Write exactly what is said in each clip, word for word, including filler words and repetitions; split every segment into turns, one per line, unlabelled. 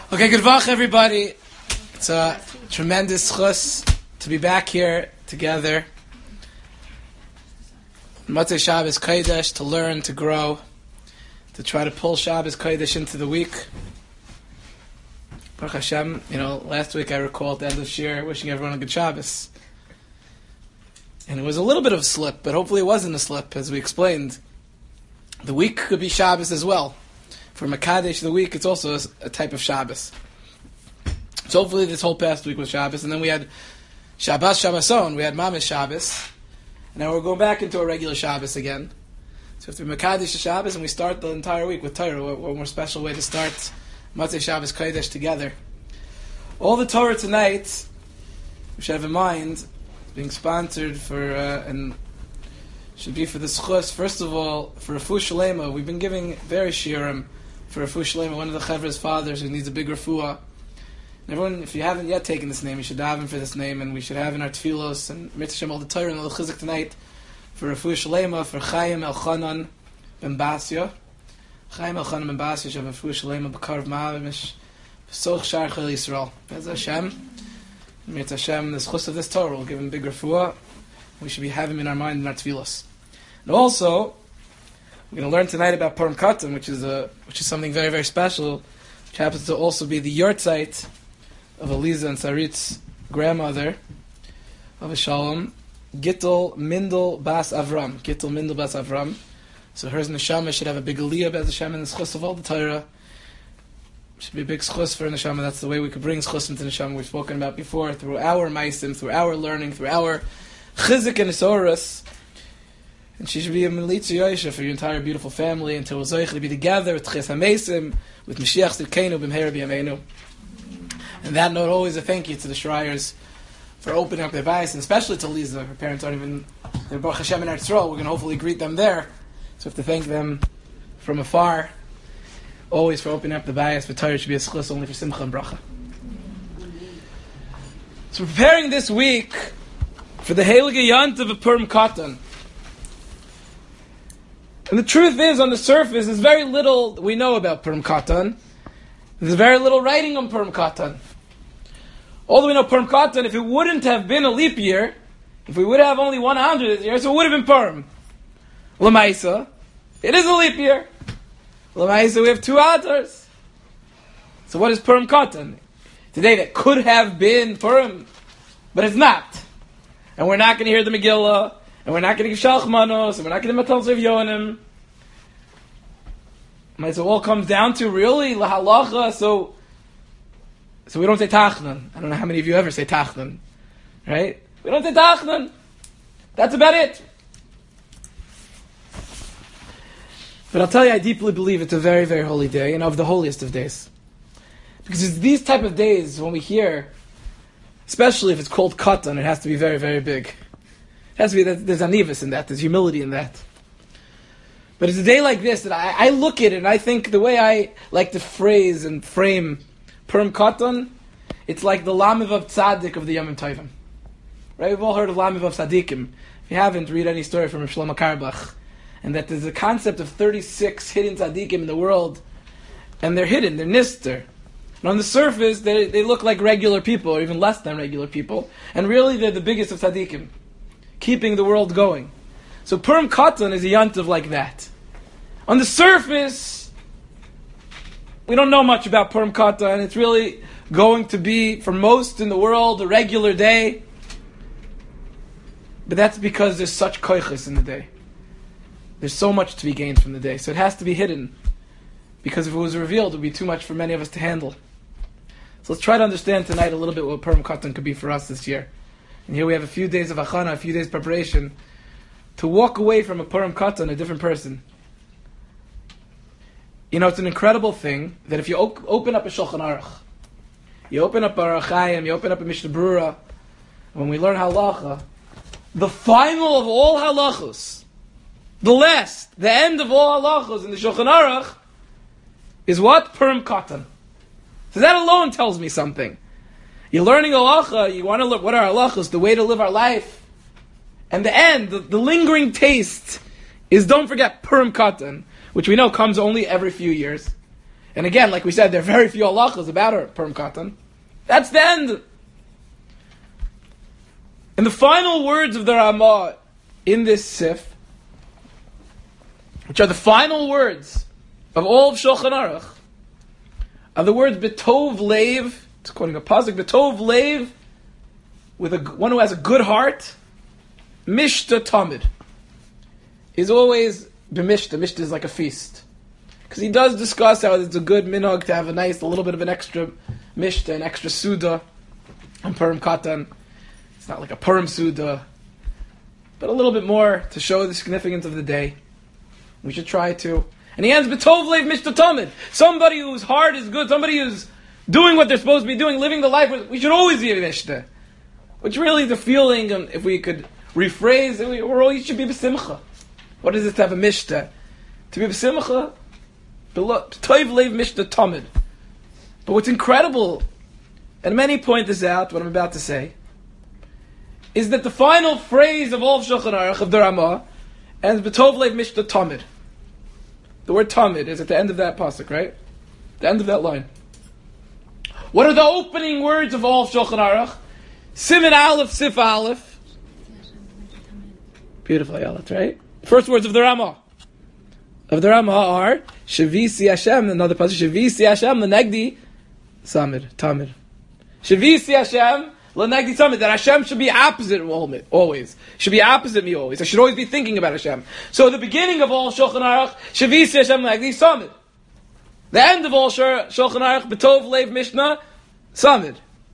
Okay, good vach, everybody. It's a tremendous chus to be back here together. Motzei Shabbos Kodesh, to learn, to grow, to try to pull Shabbos Kodesh into the week. Baruch Hashem, you know, last week I recalled at the end of Shir wishing everyone a good Shabbos. And it was a little bit of a slip, but hopefully it wasn't a slip, as we explained. The week could be Shabbos as well. For Makadesh, the week, it's also a, a type of Shabbos. So hopefully this whole past week was Shabbos, and then we had Shabbos Shabboson, we had Mamish Shabbos, and now we're going back into a regular Shabbos again. So if we Makadesh Shabbos, and we start the entire week with Torah, what, what more special way to start Motzei Shabbos Kodesh together. All the Torah tonight, we should have in mind, being sponsored for, uh, and should be for the schus, first of all, for Refuah Shalema. We've been giving very shiurim for Refuah Shalema, one of the Chevra's fathers who needs a big refuah. And everyone, if you haven't yet taken this name, you should daven for this name, and we should have in our tefillos and Mitzvah all the Torah and all the chizuk tonight for Refuah Shalema, for Chaim Elchanan ben Basya. Chaim Elchanan ben Basya, Shav Refuah Shalema, B'karv Ma'amish, B'soch Shar Chel Yisrael. Bez Hashem, Mitzvah Hashem, the schus of this Torah will give him big refuah. We should be having him in our mind in our tefillos. And also, we're going to learn tonight about Purim Katan, which is a which is something very, very special, which happens to also be the yortzeit of Eliza and Sarit's grandmother, of Shalom, Gittel Mindel Bas Avram. Gittel Mindel Bas Avram. So her neshama should have a big aliyah, Bez Hashem, in the schus of all the Torah. Should be a big schus for neshama. That's the way we could bring schus into neshama. We've spoken about before, through our maisim, through our learning, through our chizik and isorus. And she should be a Melitza Yosha for your entire beautiful family until we're zoich to be together with Ches HaMesim, with Mashiach Tzidkeinu, B'mheira B'yameinu. And that note, always a thank you to the Schreiers for opening up their bias, and especially to Lisa. Her parents aren't even, they're Baruch Hashem in Eretz Yisrael. We're going to hopefully greet them there. So we have to thank them from afar, always for opening up the bias. But Torah should be a schus only for Simcha and Bracha. So preparing this week for the Heilige Yontiv of Purim Katan. And the truth is, on the surface, there's very little we know about Purim Katan. There's very little writing on Purim Katan. Although we know Purim Katan, if it wouldn't have been a leap year, if we would have only one hundred this year, so it would have been Purim. L'maisa, it is a leap year. L'maisa, we have two others. So what is Purim Katan? Today that could have been Purim, but it's not. And we're not going to hear the Megillah, and we're not going to give Shalch Manos, and we're not going to Matal Zev Yonim. So it all comes down to really lahalacha. So, so we don't say Tachnan. I don't know how many of you ever say Tachnan, right? We don't say Tachnan. That's about it. But I'll tell you, I deeply believe it's a very, very holy day, and of the holiest of days, because it's these type of days when we hear, especially if it's called Katan, it has to be very, very big. It has to be that there's anivus in that, there's humility in that. But it's a day like this that I, I look at it and I think the way I like to phrase and frame Purim Katan, it's like the Lamiv of Tzaddik of the Yom Tovim. Right? We've all heard of Lamiv of Tzaddikim. If you haven't, read any story from Rav Shlomo Karbach. And that there's a concept of thirty-six hidden Tzaddikim in the world, and they're hidden, they're nister. And on the surface, they, they look like regular people, or even less than regular people. And really, they're the biggest of Tzaddikim, keeping the world going. So Purim Katan is a yontiv like that. On the surface, we don't know much about Purim Katan. It's really going to be, for most in the world, a regular day. But that's because there's such koiches in the day. There's so much to be gained from the day. So it has to be hidden. Because if it was revealed, it would be too much for many of us to handle. So let's try to understand tonight a little bit what Purim Katan could be for us this year. And here we have a few days of achana, a few days preparation, to walk away from a Purim Katan a different person. You know, it's an incredible thing that if you op- open up a Shulchan Aruch, you open up a Orach Chaim, you open up a Mishnah Berurah, when we learn halacha, the final of all halachos, the last, the end of all halachos in the Shulchan Aruch, is what? Purim Katan. So that alone tells me something. You're learning halacha, you want to look what are halachos, the way to live our life. And the end, the, the lingering taste, is don't forget Purim Katan, which we know comes only every few years. And again, like we said, there are very few halachas about her Purim Katan. That's the end. And the final words of the Ramah in this Sif, which are the final words of all of Shulchan Aruch, are the words B'tov Leiv, it's quoting a pasuk, B'tov Leiv, with a, one who has a good heart, Mishta Tamid, is always b'mishta. Mishta is like a feast. Because he does discuss how it's a good minhag to have a nice, a little bit of an extra mishta, an extra suda on Purim Katan. It's not like a Purim suda, but a little bit more to show the significance of the day. We should try to. And he ends, B'tov Leiv Mishta Tamid. Somebody whose heart is good, somebody who's doing what they're supposed to be doing, living the life, we should always be a mishta. Which really the feeling, um, if we could rephrase, we, we're all, you should be b'simcha. What is it to have a mishta? To be b'simcha, B'tov Leiv Mishta Tamid. But what's incredible, and many point this out, what I'm about to say, is that the final phrase of all of Shulchan Aruch, of the Ramah, ends B'tov Leiv Mishta Tamid. The word Tamid is at the end of that pasuk, right? The end of that line. What are the opening words of all of Shulchan Aruch? Siman Aleph, Sif Aleph. Beautiful, Ayelet, right? First words of the Ramah. Of the Ramah are Shavisi Hashem, another pasuk, Shavisi Hashem, L'negdi, Samid, Tamid. Shavisi Hashem, L'negdi Samid, that Hashem should be opposite always. Should be opposite me always. I should always be thinking about Hashem. So the beginning of all Shulchan Aruch, Shavisi Hashem, L'negdi Samid. The end of all Shulchan Aruch, B'tov Leiv Mishnah, Samid.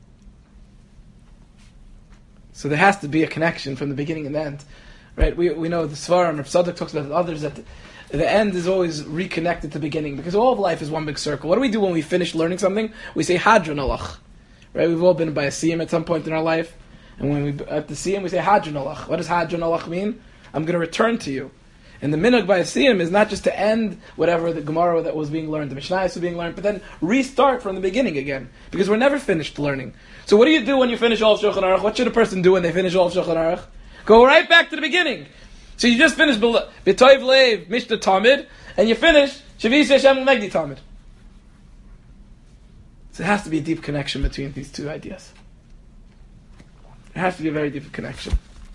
So there has to be a connection from the beginning and the end. Right? We we know the Svarim, Rav Tzadok talks about others, that the, the end is always reconnected to the beginning, because all of life is one big circle. What do we do when we finish learning something? We say Hadron Alach. Right? We've all been by a siyum at some point in our life, and when we at the siyum we say Hadron Alach. What does Hadron Alach mean? I'm going to return to you. And the minhag by a siyum is not just to end whatever the Gemara that was being learned, the Mishnah was being learned, but then restart from the beginning again, because we're never finished learning. So what do you do when you finish all of Shulchan Aruch? What should a person do when they finish all of Shulchan Aruch? Go right back to the beginning. So you just finished B'tov Leiv Mishta Tamid, and you finish Shavisi Hashem L'negdi Tamid. So there has to be a deep connection between these two ideas. There has to be a very deep connection.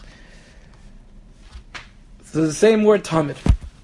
So the same word Tamid.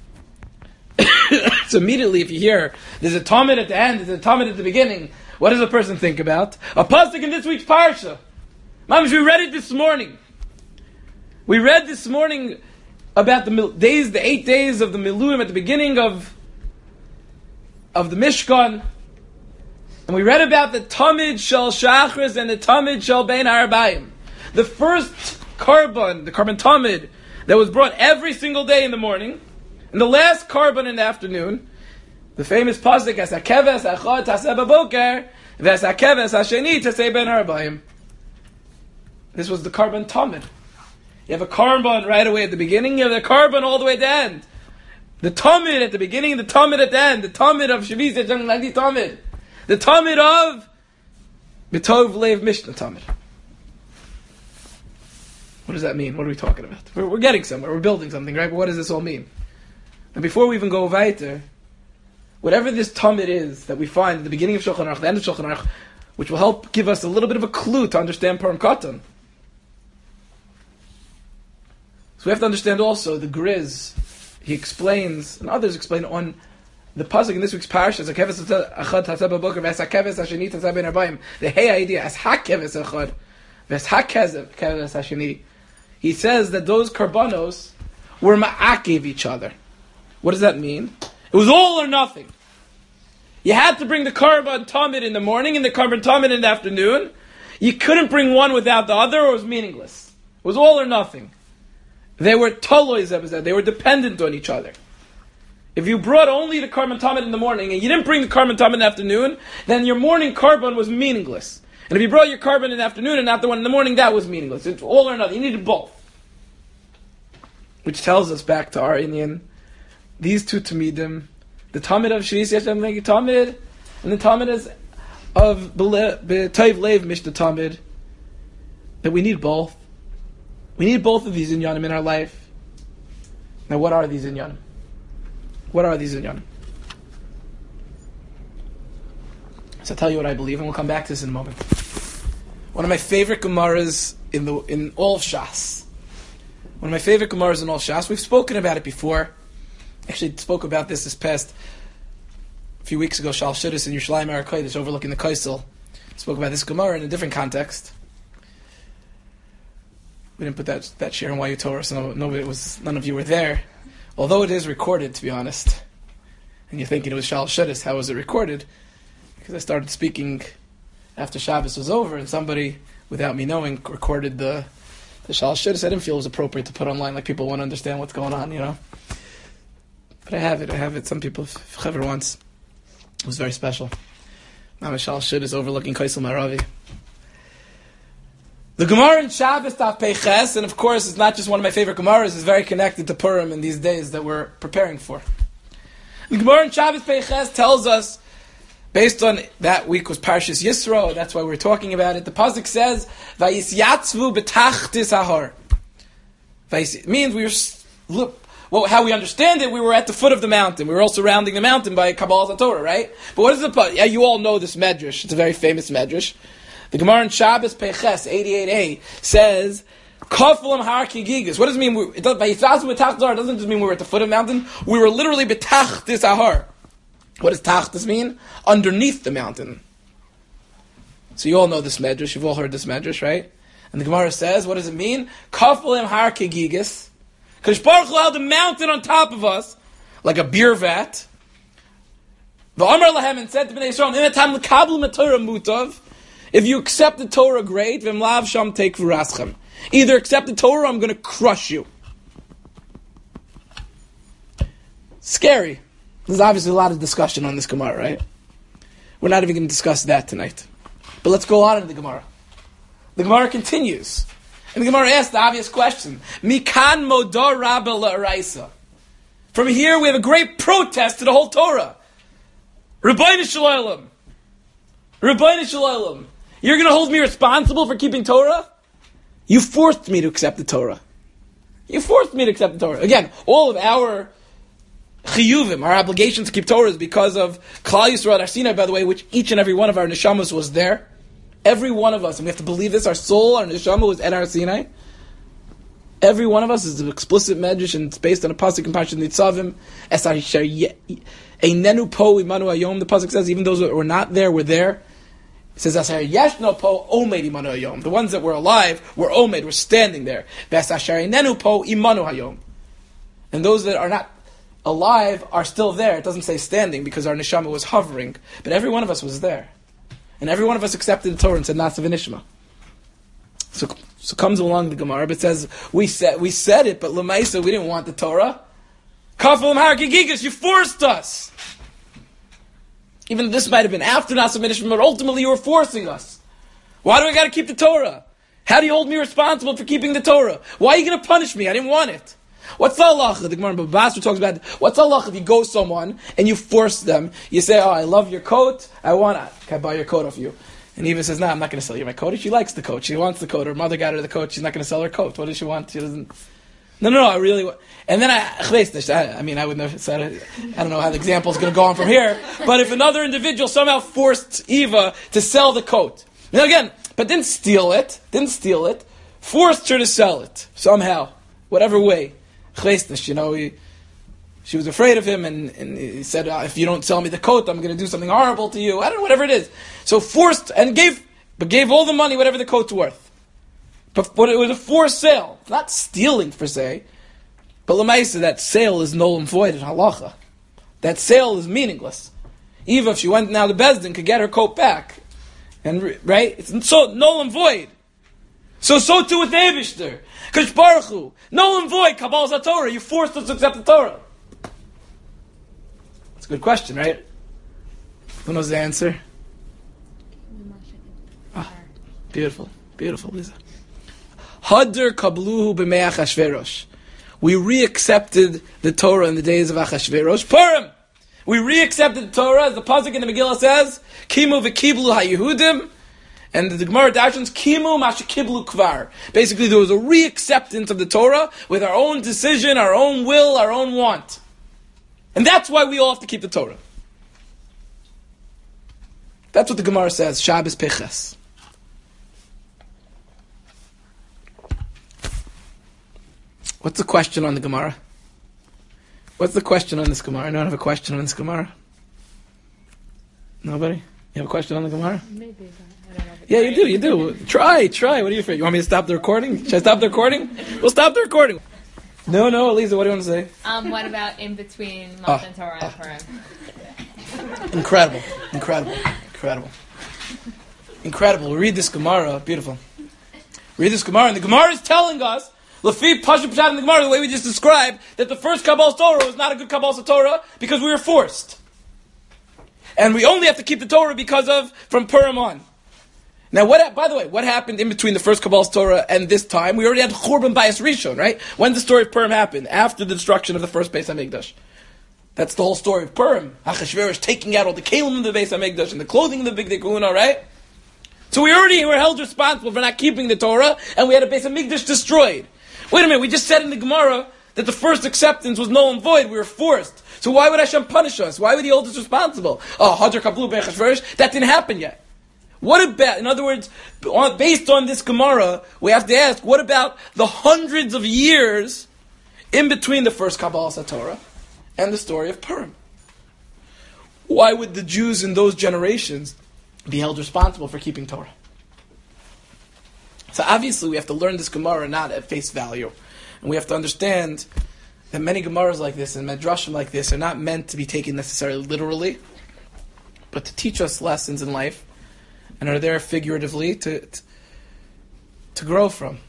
So immediately if you hear there's a Tamid at the end, there's a Tamid at the beginning, what does a person think about? A pasuk in this week's parsha. Mamish, we read it this morning. We read this morning about the mil- days, the eight days of the Miluim at the beginning of of the Mishkan, and we read about the Tamid Shel Shachris and the Tamid Shel Bein Harabayim. The first Karban, the Karban Tamid, that was brought every single day in the morning, and the last Karban in the afternoon. The famous pasuk, As hakeves echad taseh b'boker, v'as hakeves hasheni taseh ben harabayim. This was the Karban Tamid. You have a Karban right away at the beginning, you have the Karban all the way at the end. The Tamid at the beginning, and the Tamid at the end. The Tamid of Shavisi Hashem L'negdi Tamid. The Tamid of B'tov Leiv Mishnah Tamid. What does that mean? What are we talking about? We're, we're getting somewhere. We're building something, right? But what does this all mean? And before we even go weiter, whatever this Tamid is that we find at the beginning of Shulchan Aruch, the end of Shulchan Aruch, which will help give us a little bit of a clue to understand Purim Katan. So we have to understand also the Griz. He explains, and others explain on the pasuk in this week's parasha, as hakeves echad taseh b'boker, v'as hakeves hasheni taseh ben harabayim. The hey idea, as hakeves echad, v'as hakeves hasheni. He says that those karbanos were ma'akev each other. What does that mean? It was all or nothing. You had to bring the Karban Tamid in the morning and the Karban Tamid in the afternoon. You couldn't bring one without the other, or it was meaningless. It was all or nothing. They were tolois, they were dependent on each other. If you brought only the Karban Tamid in the morning and you didn't bring the Karban Tamid in the afternoon, then your morning Karban was meaningless. And if you brought your Karban in the afternoon and not the one in the morning, that was meaningless. It's all or nothing. You needed both. Which tells us back to our Indian, these two Tamidim, the Tamid of Shavisi Hashem L'negdi Tamid, and the Tamid is of B'tov Leiv Mishta Tamid, that we need both. We need both of these inyanim in our life. Now what are these inyanim? What are these inyanim? So I'll tell you what I believe, and we'll come back to this in a moment. One of my favorite Gemaras in the in all of Shas. One of my favorite Gemaras in all Shas. We've spoken about it before. Actually, spoke about this this past few weeks ago. Shal Shudis in Yerushalayim Har HaKodesh, overlooking the Kaisel. Spoke about this Gemara in a different context. We didn't put that that share in Y U Torah, so no, nobody was none of you were there. Although it is recorded, to be honest, and you're thinking it was Shal Shudis, how was it recorded? Because I started speaking after Shabbos was over, and somebody, without me knowing, recorded the the Shal Shudis. I didn't feel it was appropriate to put online, like people want to understand what's going on, you know. But I have it. I have it. Some people, if ever once, it was very special. Mama Shal Shudis overlooking Kaisel Maravi. The Gemara in Shabbos Daf Peiches, and of course it's not just one of my favorite Gemaras, is very connected to Purim in these days that we're preparing for. The Gemara in Shabbos Peiches tells us, based on that week was Parshas Yisro, that's why we're talking about it. The pasuk says, "Vayisyatzvu betachtis hahar." It means we were, look, well, how we understand it, we were at the foot of the mountain. We were all surrounding the mountain by Kabbalah Torah, right? But what is the? Yeah, you all know this medrash. It's a very famous medrash. The Gemara in Shabbos Peiches eighty-eight a says, "Kaflam har kigigas." What does it mean? It doesn't just mean we were at the foot of the mountain. We were literally betachtis ahar. What does tachtis mean? Underneath the mountain. So you all know this medrash. You've all heard this medrash, right? And the Gemara says, what does it mean? Kaflam har kigigas. Because Baruch Hu held the mountain on top of us like a beer vat. V'amar lahem, and said to Bnei Yisrael, "Imetam l'kabel metorah mutav." If you accept the Torah, great. V'mlav sham take v'raschem. Either accept the Torah, or I'm going to crush you. Scary. There's obviously a lot of discussion on this Gemara, right? We're not even going to discuss that tonight. But let's go on in the Gemara. The Gemara continues. And the Gemara asks the obvious question. Mikan modar rabba la'araisa. From here we have a great protest to the whole Torah. Rabbeinu Shalom. Rabbeinu Shalom. You're going to hold me responsible for keeping Torah? You forced me to accept the Torah. You forced me to accept the Torah. Again, all of our chiyuvim, our obligation to keep Torah, is because of Klal Yisrael at Har Sinai, by the way, which each and every one of our neshamas was there. Every one of us, and we have to believe this, our soul, our neshama was at Har Sinai. Every one of us is an explicit medrash, and it's based on a pasuk in Parashat Nitzavim. Einenu po imanu hayom. The pasuk says, even those that were not there were there. It says, Asher yeshno po omed imanu hayom. The ones that were alive were omed, were standing there. Asher einenu po imanu hayom. And those that are not alive are still there. It doesn't say standing because our neshama was hovering, but every one of us was there. And every one of us accepted the Torah and said, Nasa v'nishma. So, so comes along the Gemara, but it says, we said, we said it, but l'maisa, we didn't want the Torah. Kafel har gigigas, you forced us. Even this might have been after Nasa v'nishma, but ultimately you were forcing us. Why do I got to keep the Torah? How do you hold me responsible for keeping the Torah? Why are you going to punish me? I didn't want it. What's the halacha? The Gemara in Baba Basra talks about, what's the halacha if you go someone and you force them, you say, oh, I love your coat, I want it. Can I buy your coat off you? And Eva says, no, nah, I'm not going to sell you my coat. She likes the coat. She wants the coat. Her mother got her the coat. She's not going to sell her coat. What does she want? She doesn't. No, no, no, I really want. And then I, I mean, I would never said it. I don't know how the example is going to go on from here. But if another individual somehow forced Eva to sell the coat. Now again, but didn't steal it, didn't steal it, forced her to sell it somehow, whatever way. You know, he, she was afraid of him, and, and he said, oh, if you don't sell me the coat, I'm going to do something horrible to you. I don't know, whatever it is. So forced, and gave, but gave all the money, whatever the coat's worth. But, but it was a forced sale. Not stealing, per se. But Lamaisa, that sale is null and void in halacha. That sale is meaningless. Eva, if she went now to Bezdin, could get her coat back. And right? It's so null and void. So, so too with the Eibishter. Because Baruch Hu, null and void, Kabbalah Torah. You forced us to accept the Torah. It's a good question, right? Who knows the answer? Ah, beautiful, beautiful, Lisa. Hadar kabluhu b'mei Achashverosh. We re-accepted the Torah in the days of Achashverosh. Purim! We re-accepted the Torah, as the pasuk in the Megillah says, Kimu v'kiblu ha-Yehudim, and the Gemara Dashans, Kimu mashakiblu kvar. Basically, there was a re-acceptance of the Torah with our own decision, our own will, our own want. And that's why we all have to keep the Torah. That's what the Gemara says, Shabbos Peches. What's the question on the Gemara? What's the question on this Gemara? I don't have a question on this Gemara. Nobody? You have a question on the Gemara?
Maybe, but I don't know.
Yeah, you do, you do. Try, try. What are you afraid? You want me to stop the recording? Should I stop the recording? We'll stop the recording. No, no, Elisa, what do you want to say?
Um, what about in between Matan
Oh,
Torah and
oh.
Purim?
Incredible, incredible, incredible. Incredible. We read this Gemara, beautiful. Read this Gemara, and the Gemara is telling us, Lafi Pasha Pshat in the Gemara, the way we just described, that the first Kabbalah Torah was not a good Kabbalah Torah because we were forced. And we only have to keep the Torah because of, from Purim on. Now, what? By the way, what happened in between the first Kabbalah's Torah and this time? We already had Churban Bayis Rishon, right? When the story of Purim happened? After the destruction of the first Beis HaMikdash. That's the whole story of Purim. Achashverosh taking out all the kelim of the Beis HaMikdash and the clothing of the Big Kahuna, right? So we already were held responsible for not keeping the Torah, and we had a Beis HaMikdash destroyed. Wait a minute, we just said in the Gemara that the first acceptance was null and void. We were forced. So why would Hashem punish us? Why would He hold us responsible? Oh, Hadar Kablu B'Achashverosh, that didn't happen yet. What about, in other words, based on this Gemara, we have to ask, what about the hundreds of years in between the first Kabbalah Torah and the story of Purim? Why would the Jews in those generations be held responsible for keeping Torah? So obviously we have to learn this Gemara not at face value. And we have to understand that many Gemaras like this and Medrashim like this are not meant to be taken necessarily literally, but to teach us lessons in life, and are there figuratively to, to to grow from.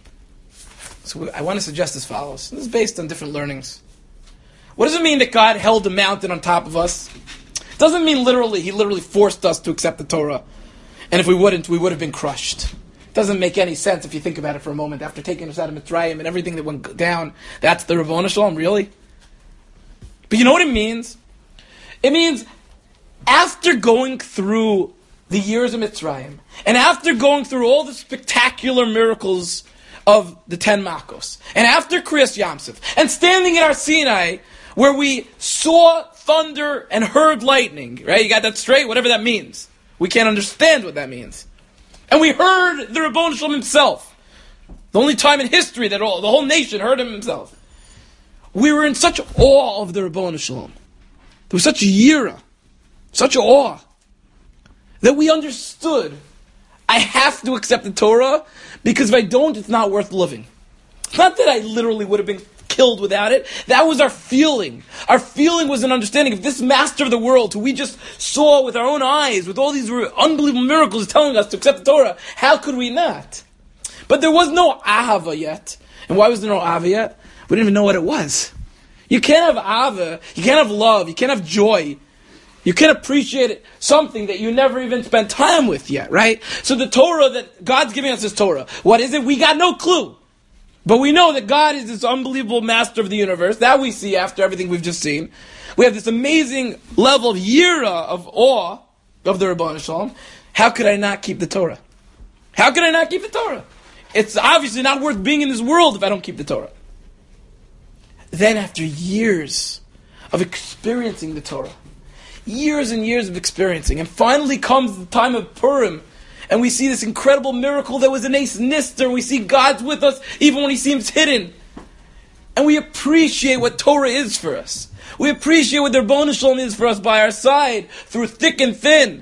So I want to suggest as follows. This is based on different learnings. What does it mean that God held a mountain on top of us? It doesn't mean literally, He literally forced us to accept the Torah. And if we wouldn't, we would have been crushed. It doesn't make any sense if you think about it for a moment. After taking us out of Mitzrayim and everything that went down, that's the Ribono Shel Olam, really? But you know what it means? It means after going through the years of Mitzrayim, and after going through all the spectacular miracles of the Ten Makos, and after Kriyas Yamsuf, and standing at our Sinai, where we saw thunder and heard lightning, right? You got that straight? Whatever that means. We can't understand what that means. And we heard the Ribono Shel Olam himself. The only time in history that all, the whole nation heard him himself. We were in such awe of the Ribono Shel Olam. There was such a yira, such a awe, that we understood, I have to accept the Torah, because if I don't, it's not worth living. It's not that I literally would have been killed without it. That was our feeling. Our feeling was an understanding of this master of the world, who we just saw with our own eyes, with all these unbelievable miracles telling us to accept the Torah. How could we not? But there was no ahava yet. And why was there no ahava yet? We didn't even know what it was. You can't have ahava, you can't have love, you can't have joy, you can appreciate something that you never even spent time with yet, right? So the Torah that God's giving us is Torah. What is it? We got no clue. But we know that God is this unbelievable master of the universe. That we see after everything we've just seen. We have this amazing level of yira, of awe, of the Ribono Shel Olam. How could I not keep the Torah? How could I not keep the Torah? It's obviously not worth being in this world if I don't keep the Torah. Then after years of experiencing the Torah, years and years of experiencing, and finally comes the time of Purim, and we see this incredible miracle that was an ace nister. We see God's with us even when He seems hidden. And we appreciate what Torah is for us. We appreciate what the Ribono Shel Olam is for us by our side, through thick and thin.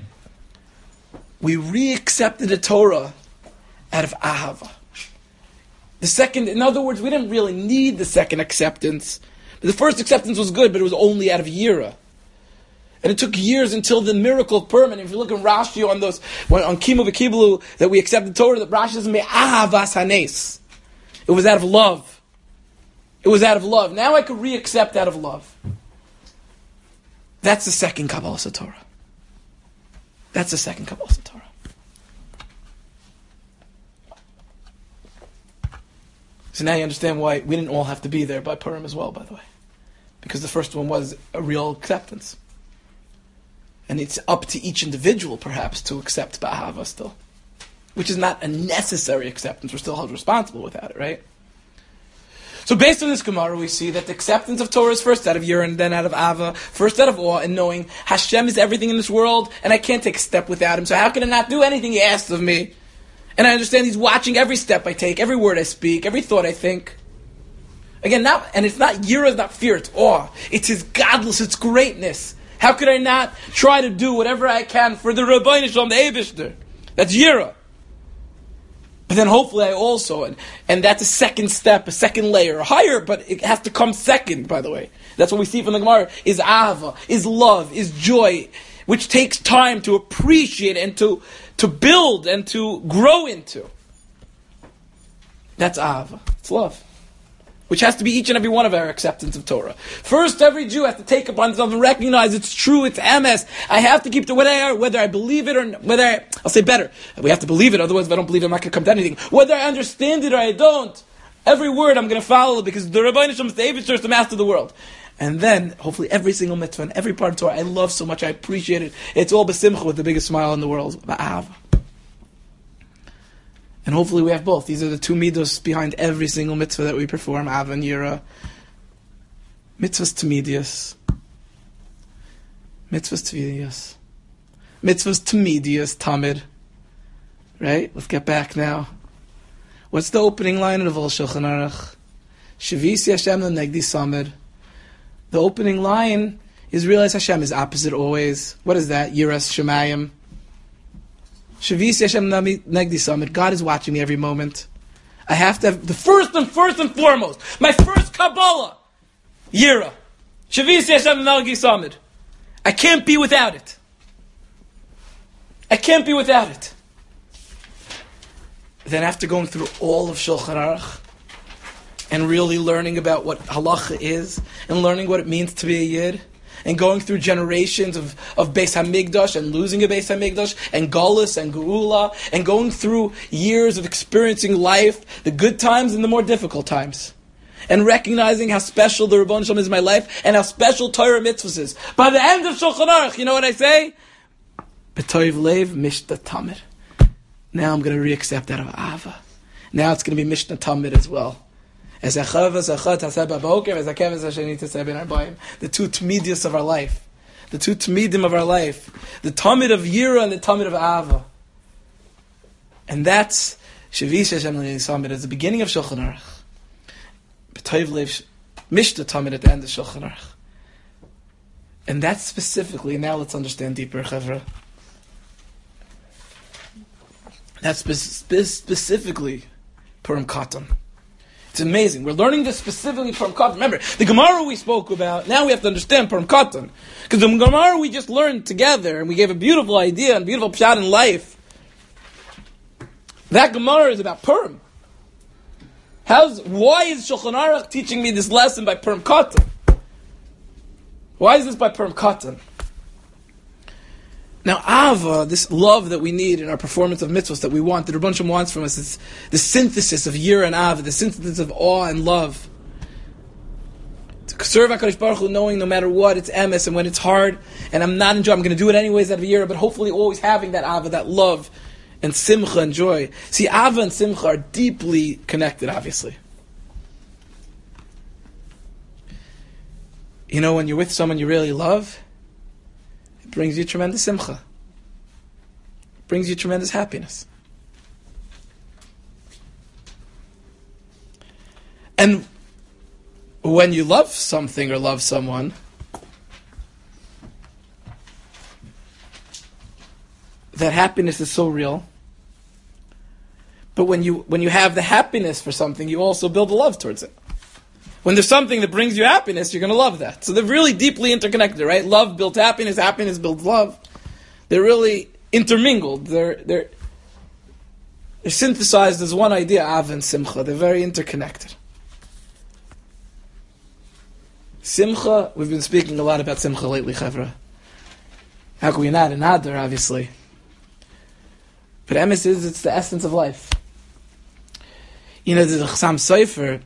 We re-accepted the Torah out of ahava. The second, in other words, we didn't really need the second acceptance. The first acceptance was good, but it was only out of yira. And it took years until the miracle of Purim. And if you look in Rashi on those, when, on Kimu v'Kiblu, that we accepted Torah, that Rashi says, me'ahavas hanes. It was out of love. It was out of love. Now I could re-accept out of love. That's the second Kabbalah Torah. That's the second Kabbalah Torah. So now you understand why we didn't all have to be there by Purim as well, by the way. Because the first one was a real acceptance. And it's up to each individual, perhaps, to accept Ba'ahava still. Which is not a necessary acceptance. We're still held responsible without it, right? So based on this Gemara, we see that the acceptance of Torah is first out of Yira and then out of Ava, first out of awe, and knowing Hashem is everything in this world, and I can't take a step without Him, so how can I not do anything He asks of me? And I understand He's watching every step I take, every word I speak, every thought I think. Again, not, and it's not Yira, it's not fear, it's awe. It's His godless, it's greatness. How could I not try to do whatever I can for the Rabbeinu Shalom, the Eibishter? That's Yira. But then hopefully I also, and, and that's a second step, a second layer, higher, but it has to come second, by the way. That's what we see from the Gemara, is Ahava, is love, is joy, which takes time to appreciate and to, to build and to grow into. That's Ahava, it's love. Which has to be each and every one of our acceptance of Torah. First, every Jew has to take upon himself and recognize it's true, it's emes. I have to keep the whether I, whether I believe it or whether I, I'll say better. We have to believe it, otherwise if I don't believe it, I'm not going to come to anything. Whether I understand it or I don't, every word I'm going to follow because the Rabbeinu Shalom, the Eibishter, is the master of the world. And then, hopefully, every single mitzvah and every part of Torah I love so much, I appreciate it. It's all b'simcha with the biggest smile in the world. Ba'ava. And hopefully we have both. These are the two midos behind every single mitzvah that we perform, Ava and Yira. Mitzvahs tamidius. Mitzvahs tamidius. Mitzvahs tamidius, tamid. Right? Let's get back now. What's the opening line of Vol Shulchan Aruch? Shavisi Hashem negdi samid. The opening line is realize Hashem is opposite always. What is that? Yiras Shemayim. Shavisi Hashem negdi samid. God is watching me every moment. I have to have the first and first and foremost, my first Kabbalah, Yira. Shavisi Hashem negdi samid. I can't be without it. I can't be without it. Then after going through all of Shulchan Aruch and really learning about what halacha is and learning what it means to be a Yid, and going through generations of, of Beis HaMikdash and losing a Beis HaMikdash and Galus and Geula and going through years of experiencing life, the good times and the more difficult times, and recognizing how special the Rebbeinu Shalom is in my life and how special Torah mitzvahs is. By the end of Shulchan Aruch, you know what I say? B'toiv lev mishta tamid. Now I'm going to re-accept that of Ava. Now it's going to be Mishnah Tamid as well. As the two tmidius of our life, the two tmidim of our life, the tamid of Yira and the tamid of Ava, and that's Shavis Hashem Samid at the beginning of Shulchan Aruch, B'toiv Lev Mishta Tamid at the end of Shulchan Aruch, and that's specifically. Now let's understand deeper, Chavra. That's spe- spe- specifically Purim Katan. It's amazing. We're learning this specifically from Katan. Remember, the Gemara we spoke about, now we have to understand Purim Katan. Because the Gemara we just learned together, and we gave a beautiful idea and beautiful pshat in life. That Gemara is about Purim. How's, why is Shulchan Aruch teaching me this lesson by Purim Katan? Why is this by Purim Katan? Now, Ava, this love that we need in our performance of mitzvahs that we want, that Rebbeinu Shalom wants from us, is the synthesis of Yira and Ava, the synthesis of awe and love. To serve HaKadosh Baruch Hu knowing no matter what, it's emes, and when it's hard, and I'm not enjoying, I'm going to do it anyways out of Yira, but hopefully always having that Ava, that love, and simcha and joy. See, Ava and simcha are deeply connected, obviously. You know, when you're with someone you really love, it brings you tremendous simcha. It brings you tremendous happiness. And when you love something or love someone, that happiness is so real. But when you when you have the happiness for something, you also build a love towards it. When there's something that brings you happiness, you're going to love that. So they're really deeply interconnected, right? Love builds happiness, happiness builds love. They're really intermingled. They're they're they're synthesized as one idea, Av and Simcha. They're very interconnected. Simcha, we've been speaking a lot about Simcha lately, Chavra. How can we not? And Adar, obviously. But emes is, it's the essence of life. You know, there's a Chassam Sofer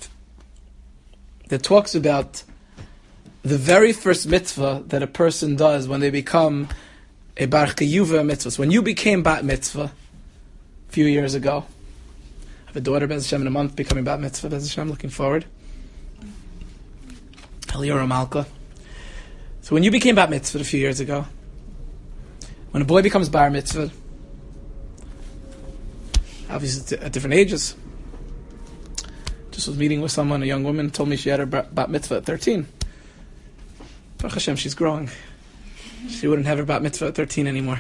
that talks about the very first mitzvah that a person does when they become a bar chiyuva mitzvah. So when you became bat mitzvah a few years ago, have a daughter, Bez Hashem, in a month, becoming bat mitzvah, Bez Hashem, looking forward. Eliora Malka. So when you became bat mitzvah a few years ago, when a boy becomes bar mitzvah, obviously at different ages. Just was meeting with someone, a young woman, told me she had her bat mitzvah at thirteen. Baruch Hashem, she's growing. She wouldn't have her bat mitzvah at thirteen anymore.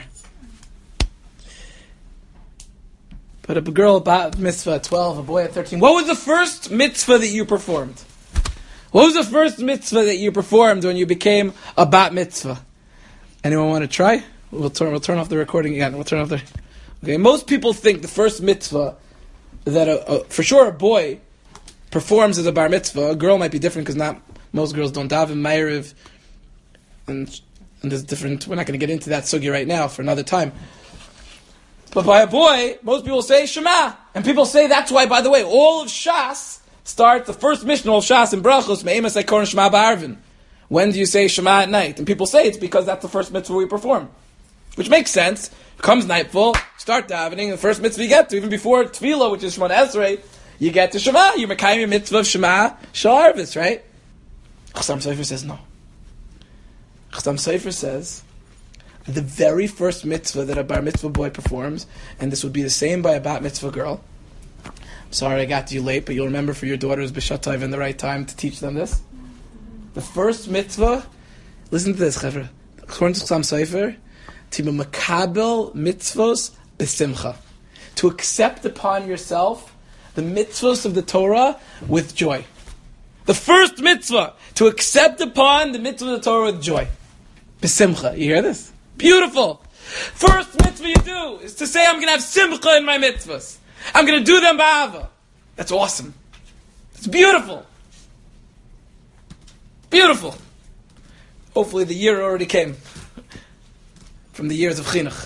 But a girl bat mitzvah at twelve, a boy at thirteen. What was the first mitzvah that you performed? What was the first mitzvah that you performed when you became a bat mitzvah? Anyone want to try? We'll turn, we'll turn off the recording again. We'll turn off the... Okay, most people think the first mitzvah that, a, a, for sure, a boy performs as a bar mitzvah. A girl might be different because not most girls don't daven ma'ariv, and and there's different. We're not going to get into that sugi right now for another time. But by a boy, most people say Shema, and people say that's why. By the way, all of Shas start the first Mishnah of Shas in Brachos Me'emes Ha'korin Shema Ba'arvin. When do you say Shema at night? And people say it's because that's the first mitzvah we perform, which makes sense. Comes nightfall, start davening, the first mitzvah you get to, even before Tefillah, which is Shemona Esrei, you get to Shema, you're Mekayim your mitzvah of Shema, Sharvis, right? Chassam Sofer says no. Chassam Sofer says, the very first mitzvah that a bar mitzvah boy performs, and this would be the same by a bat mitzvah girl. I'm sorry I got to you late, but you'll remember for your daughters B'Shat Tov in the right time to teach them this. The first mitzvah, listen to this, Chevra, according to Chassam Sofer, to be makabel mitzvos besimcha, to accept upon yourself the mitzvos of the Torah with joy. The first mitzvah, to accept upon the mitzvah of the Torah with joy. Besimcha. You hear this? Beautiful. First mitzvah you do is to say, I'm going to have simcha in my mitzvahs. I'm going to do them ba'ava. That's awesome. It's beautiful. Beautiful. Hopefully the year already came. From the years of chinuch.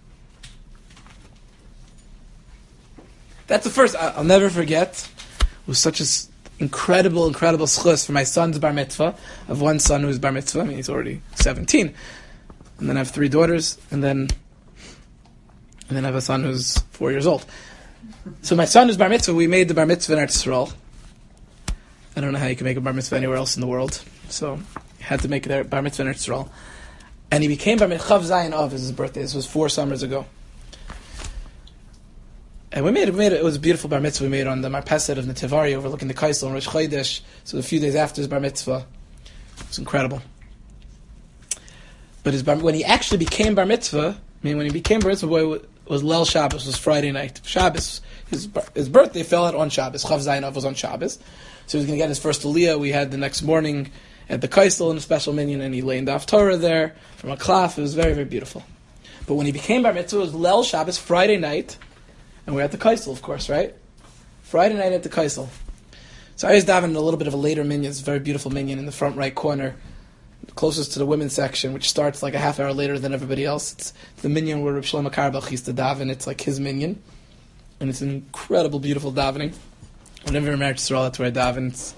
That's the first. I'll never forget. It was such an incredible, incredible schus for my son's bar mitzvah. I have one son who's bar mitzvah. I mean, he's already seventeen. And then I have three daughters. And then and then I have a son who's four years old. So my son who's bar mitzvah, we made the bar mitzvah in Eretz Yisrael. I don't know how you can make a bar mitzvah anywhere else in the world. So I had to make it a bar mitzvah in Eretz Yisrael. And he became bar mitzvah Chav Zayin Av as his birthday. This was four summers ago. And we made it, we made it, it was a beautiful bar mitzvah we made on the Marpeset of Netivari overlooking the Kaisel and Rosh Chodesh. So a few days after his bar mitzvah. It was incredible. But his bar, when he actually became bar mitzvah, I mean when he became bar mitzvah boy, it was Lel Shabbos, was Friday night. Shabbos, his, his birthday fell out on Shabbos. Chav Zayin Av was on Shabbos. So he was going to get his first Aliyah. We had the next morning at the Kaisel in a special minyan, and he lay in the Haftarah there from a klaf. It was very, very beautiful. But when he became bar mitzvah, it was Lel Shabbos, Friday night, and we're at the Kaisel, of course, right? Friday night at the Kaisel. So I was davening in a little bit of a later minyan. It's a very beautiful minyan in the front right corner, closest to the women's section, which starts like a half hour later than everybody else. It's the minyan where Reb Shlomo Carlebach used to daven. It's like his minyan, and it's an incredible, beautiful davening. Whenever I'm married to Yisrael, that's where I daven. It's,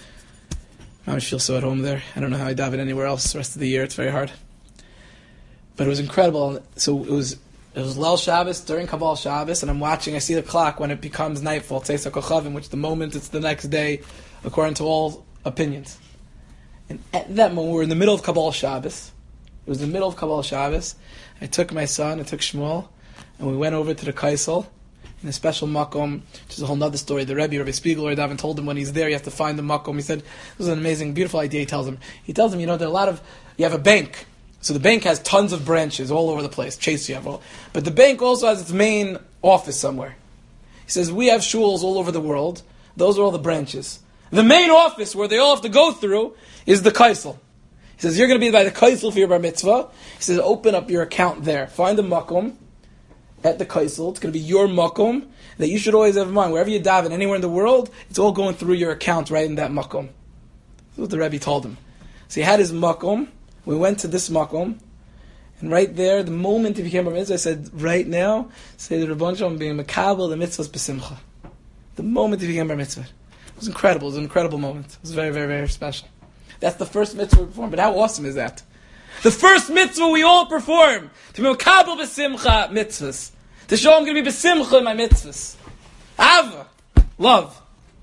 I always feel so at home there. I don't know how I daven anywhere else the rest of the year. It's very hard. But it was incredible. So it was it was Lel Shabbos during Kabbalah Shabbos, and I'm watching. I see the clock when it becomes nightfall, Tzeis HaKochavim, which the moment it's the next day, according to all opinions. And at that moment, we were in the middle of Kabbalah Shabbos. It was the middle of Kabbalah Shabbos. I took my son, I took Shmuel, and we went over to the Kaisel in a special makom, which is a whole other story. The Rebbe, Rebbe Spiegel, Daven told him when he's there, you have to find the makom. He said, this was an amazing, beautiful idea, he tells him. He tells him, you know, there are a lot of, you have a bank. So the bank has tons of branches all over the place. Chase you have all. But the bank also has its main office somewhere. He says, we have shuls all over the world. Those are all the branches. The main office where they all have to go through is the Kaisel. He says, you're going to be by the Kaisel for your bar mitzvah. He says, open up your account there. Find the makom at the Kaisel. It's going to be your makom that you should always have in mind. Wherever you daven, anywhere in the world, it's all going through your account right in that makom. That's what the Rebbe told him. So he had his makom. We went to this makom. And right there, the moment he became bar mitzvah, I said, right now, say the Rebbeinu Shalom being makabel, the mitzvah's besimcha. The moment he became bar mitzvah. It was incredible. It was an incredible moment. It was very, very, very special. That's the first mitzvah we perform. But how awesome is that? The first mitzvah we all perform. To be makabel besimcha mitzvahs. To show I'm going to be besimcha in my mitzvahs. Ava. love.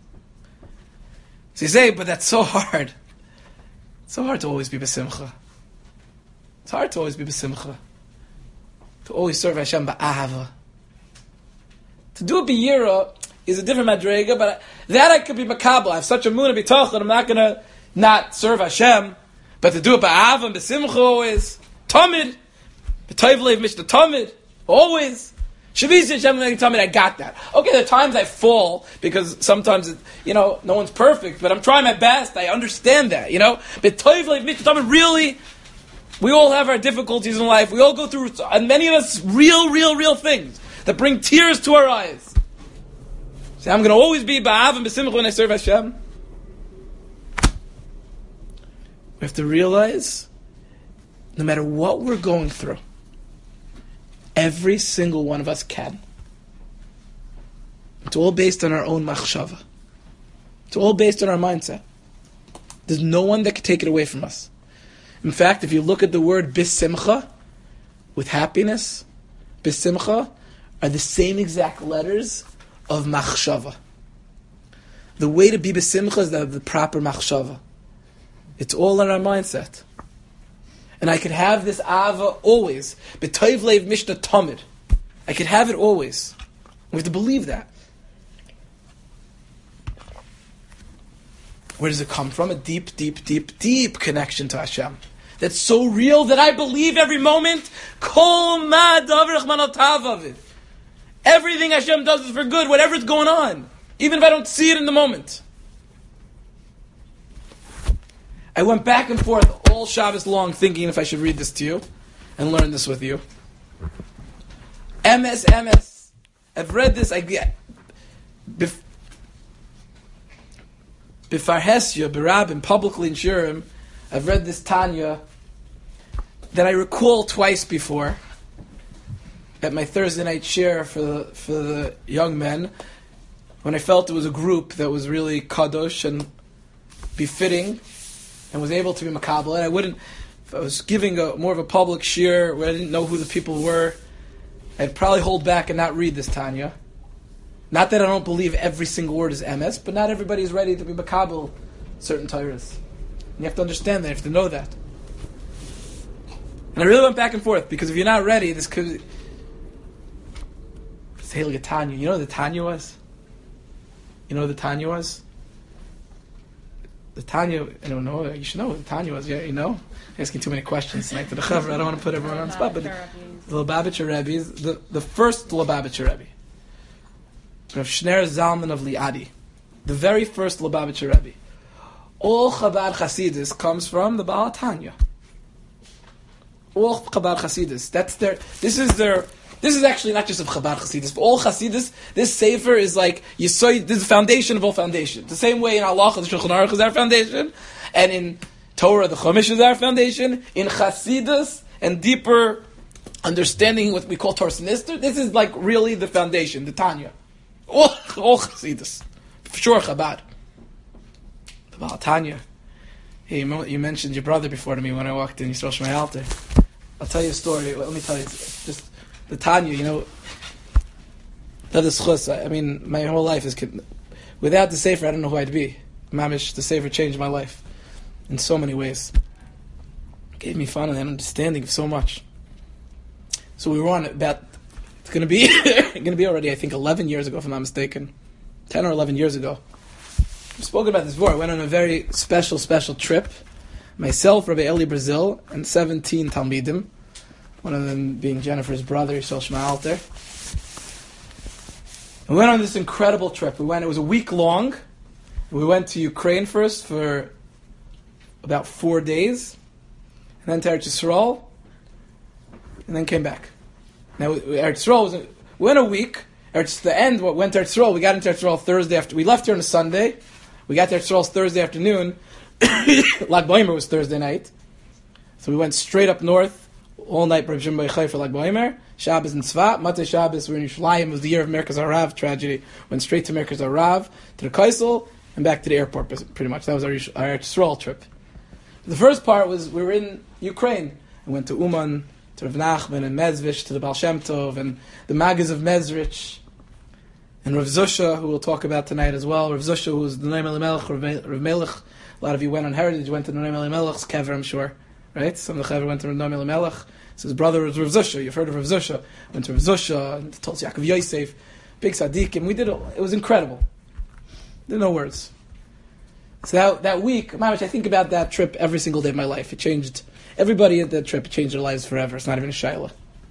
So you say, but that's so hard. It's so hard to always be b'simcha. It's hard to always be b'simcha. To always serve Hashem ba'ahava. To do it b'yira is a different madrega, but that I could be makabel. I have such a moon of bitachon, I'm not going to not serve Hashem. But to do it ba'ahava and b'simcha always. Tamid. B'tayv leiv mishta tamid. Always. Shaviz Hashem tamid, I got that. Okay, there are times I fall, because sometimes, it, you know, no one's perfect, but I'm trying my best. I understand that, you know. B'tayv leiv mishta tamid, really, we all have our difficulties in life. We all go through, and many of us, real, real, real things that bring tears to our eyes. So I'm going to always be ba'av and b'simcha when I serve Hashem. We have to realize, no matter what we're going through, every single one of us can. It's all based on our own machshava. It's all based on our mindset. There's no one that can take it away from us. In fact, if you look at the word bisimcha, with happiness, bisimcha, are the same exact letters of machshava. The way to be bisimcha is to have the proper machshava. It's all in our mindset. And I could have this ava always. B'toiv leiv mishna tamid. I could have it always. We have to believe that. Where does it come from? A deep, deep, deep, deep connection to Hashem. That's so real that I believe every moment. Kol ma davar rachman al tavav. Everything Hashem does is for good, whatever's going on. Even if I don't see it in the moment. I went back and forth all Shabbos long thinking if I should read this to you and learn this with you. M S, M S. I've read this. I get Bif- Bifarhesya, Birabim, publicly in Shurim. I've read this Tanya that I recall twice before at my Thursday night share for the, for the young men, when I felt it was a group that was really kadosh and befitting and was able to be makabel. And I wouldn't, if I was giving a more of a public share where I didn't know who the people were, I'd probably hold back and not read this Tanya. Not that I don't believe every single word is M S, but not everybody is ready to be makabel certain Torahs. You have to understand that, you have to know that. And I really went back and forth, because if you're not ready, this could... Say like a Tanya. You know what the Tanya was? You know what the Tanya was? The Tanya, I don't know, you should know what the Tanya was. Yeah, you know? I'm asking too many questions tonight to the Chavra. I don't want to put everyone on the spot, but the, the Lubavitcher Rebbe, the, the first Lubavitcher Rebbe, Rav Shner Zalman of Liadi, the very first Lubavitcher Rebbe. All Chabad Chasidus comes from the Baal Tanya. All Chabad Chasidus. That's their, this is their, this is actually not just of Chabad Chasidus, but all Chasidus, this Sefer is like, you saw, this is the foundation of all foundations. The same way in Allah, the Shulchan Aruch is our foundation, and in Torah, the Chumash is our foundation, in Chasidus, and deeper understanding what we call Torah Sinister, this is like really the foundation, the Tanya. All, all Chasidus. For sure Chabad. The Baal Tanya. Hey, you mentioned your brother before to me when I walked in Yisrael Shmei Alter. I'll tell you a story. Let me tell you. Just the Tanya, you know. That is chus. I mean, my whole life is... Without the Sefer, I don't know who I'd be. Mamish, the Sefer changed my life. In so many ways. It gave me fun and an understanding of so much. So we were on about... It's going to be going to be already, I think, eleven years ago, if I'm not mistaken. ten or eleven years ago. I've spoken about this before. I went on a very special, special trip. Myself, Rabbi Eli Brazil, and seventeen Talmidim. One of them being Jennifer's brother, Yisrael Shema Alter. We went on this incredible trip. We went, it was a week long. We went to Ukraine first for about four days. And then to Eretz Yisrael. And then came back. Now, Eretz Yisrael was, we went a week. Eretz, the end, what went to Eretz Yisrael, we got into Eretz Yisrael Thursday after, we left here on a Sunday. We got to Eretz Yisrael Thursday afternoon. Lag B'Omer was Thursday night. So we went straight up north, all night, Rav Shimon Bar Yochai for Lag B'Omer. Shabbos in Tzfat, Matei Shabbos, we're in Yerushalayim. It was the year of Merkaz Harav tragedy. Went straight to Merkaz Harav, to the Kaisel, and back to the airport, pretty much. That was our, our Eretz Yisrael trip. The first part was, we were in Ukraine. We went to Uman, to Rav Nachman and Mezrich, to the Baal Shem Tov, and the Maggid of Mezrich. and Rav Zusha, who we'll talk about tonight as well. Rav Zusha, who was the Noam Elimelech, Rav Melech. A lot of you went on Heritage, went to Noam Elimelech's kever, I'm sure, right? Some of the kever went to Noam Elimelech. So his brother was Rav Zusha. You've heard of Rav Zusha. Went to Rav Zusha, and told Yaakov Yosef, big tzaddik, and we did it. It was incredible. There are no words. So that, that week, Mamish, I think about that trip every single day of my life. It changed, everybody at that trip, it changed their lives forever. It's not even a shayla.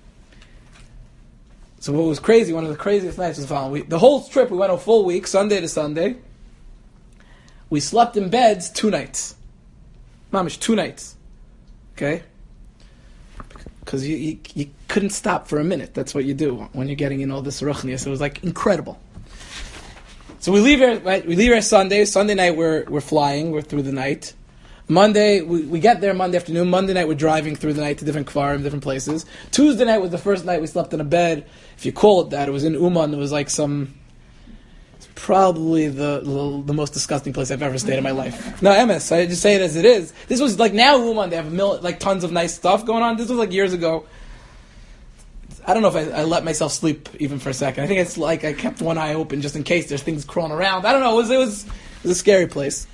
So what was crazy, one of the craziest nights was the following week. The whole trip, we went a full week, Sunday to Sunday. We slept in beds two nights. Mamish, two nights. Okay? Because you, you you couldn't stop for a minute. That's what you do when you're getting in all this ruchnius. It was like incredible. So we leave here, right? We leave here Sunday. Sunday night we're we're flying. We're through the night. Monday we, we get there Monday afternoon. Monday night we're driving through the night to different kfarim, different places. Tuesday night was the first night we slept in a bed. If you call it that, it was in Uman. It was like some. It's probably the, the the most disgusting place I've ever stayed in my life. No, M S. I just say it as it is. This was like now Uman. They have mil, like tons of nice stuff going on. This was like years ago. I don't know if I, I let myself sleep even for a second. I think it's like I kept one eye open just in case there's things crawling around. I don't know. It was it was, it was a scary place.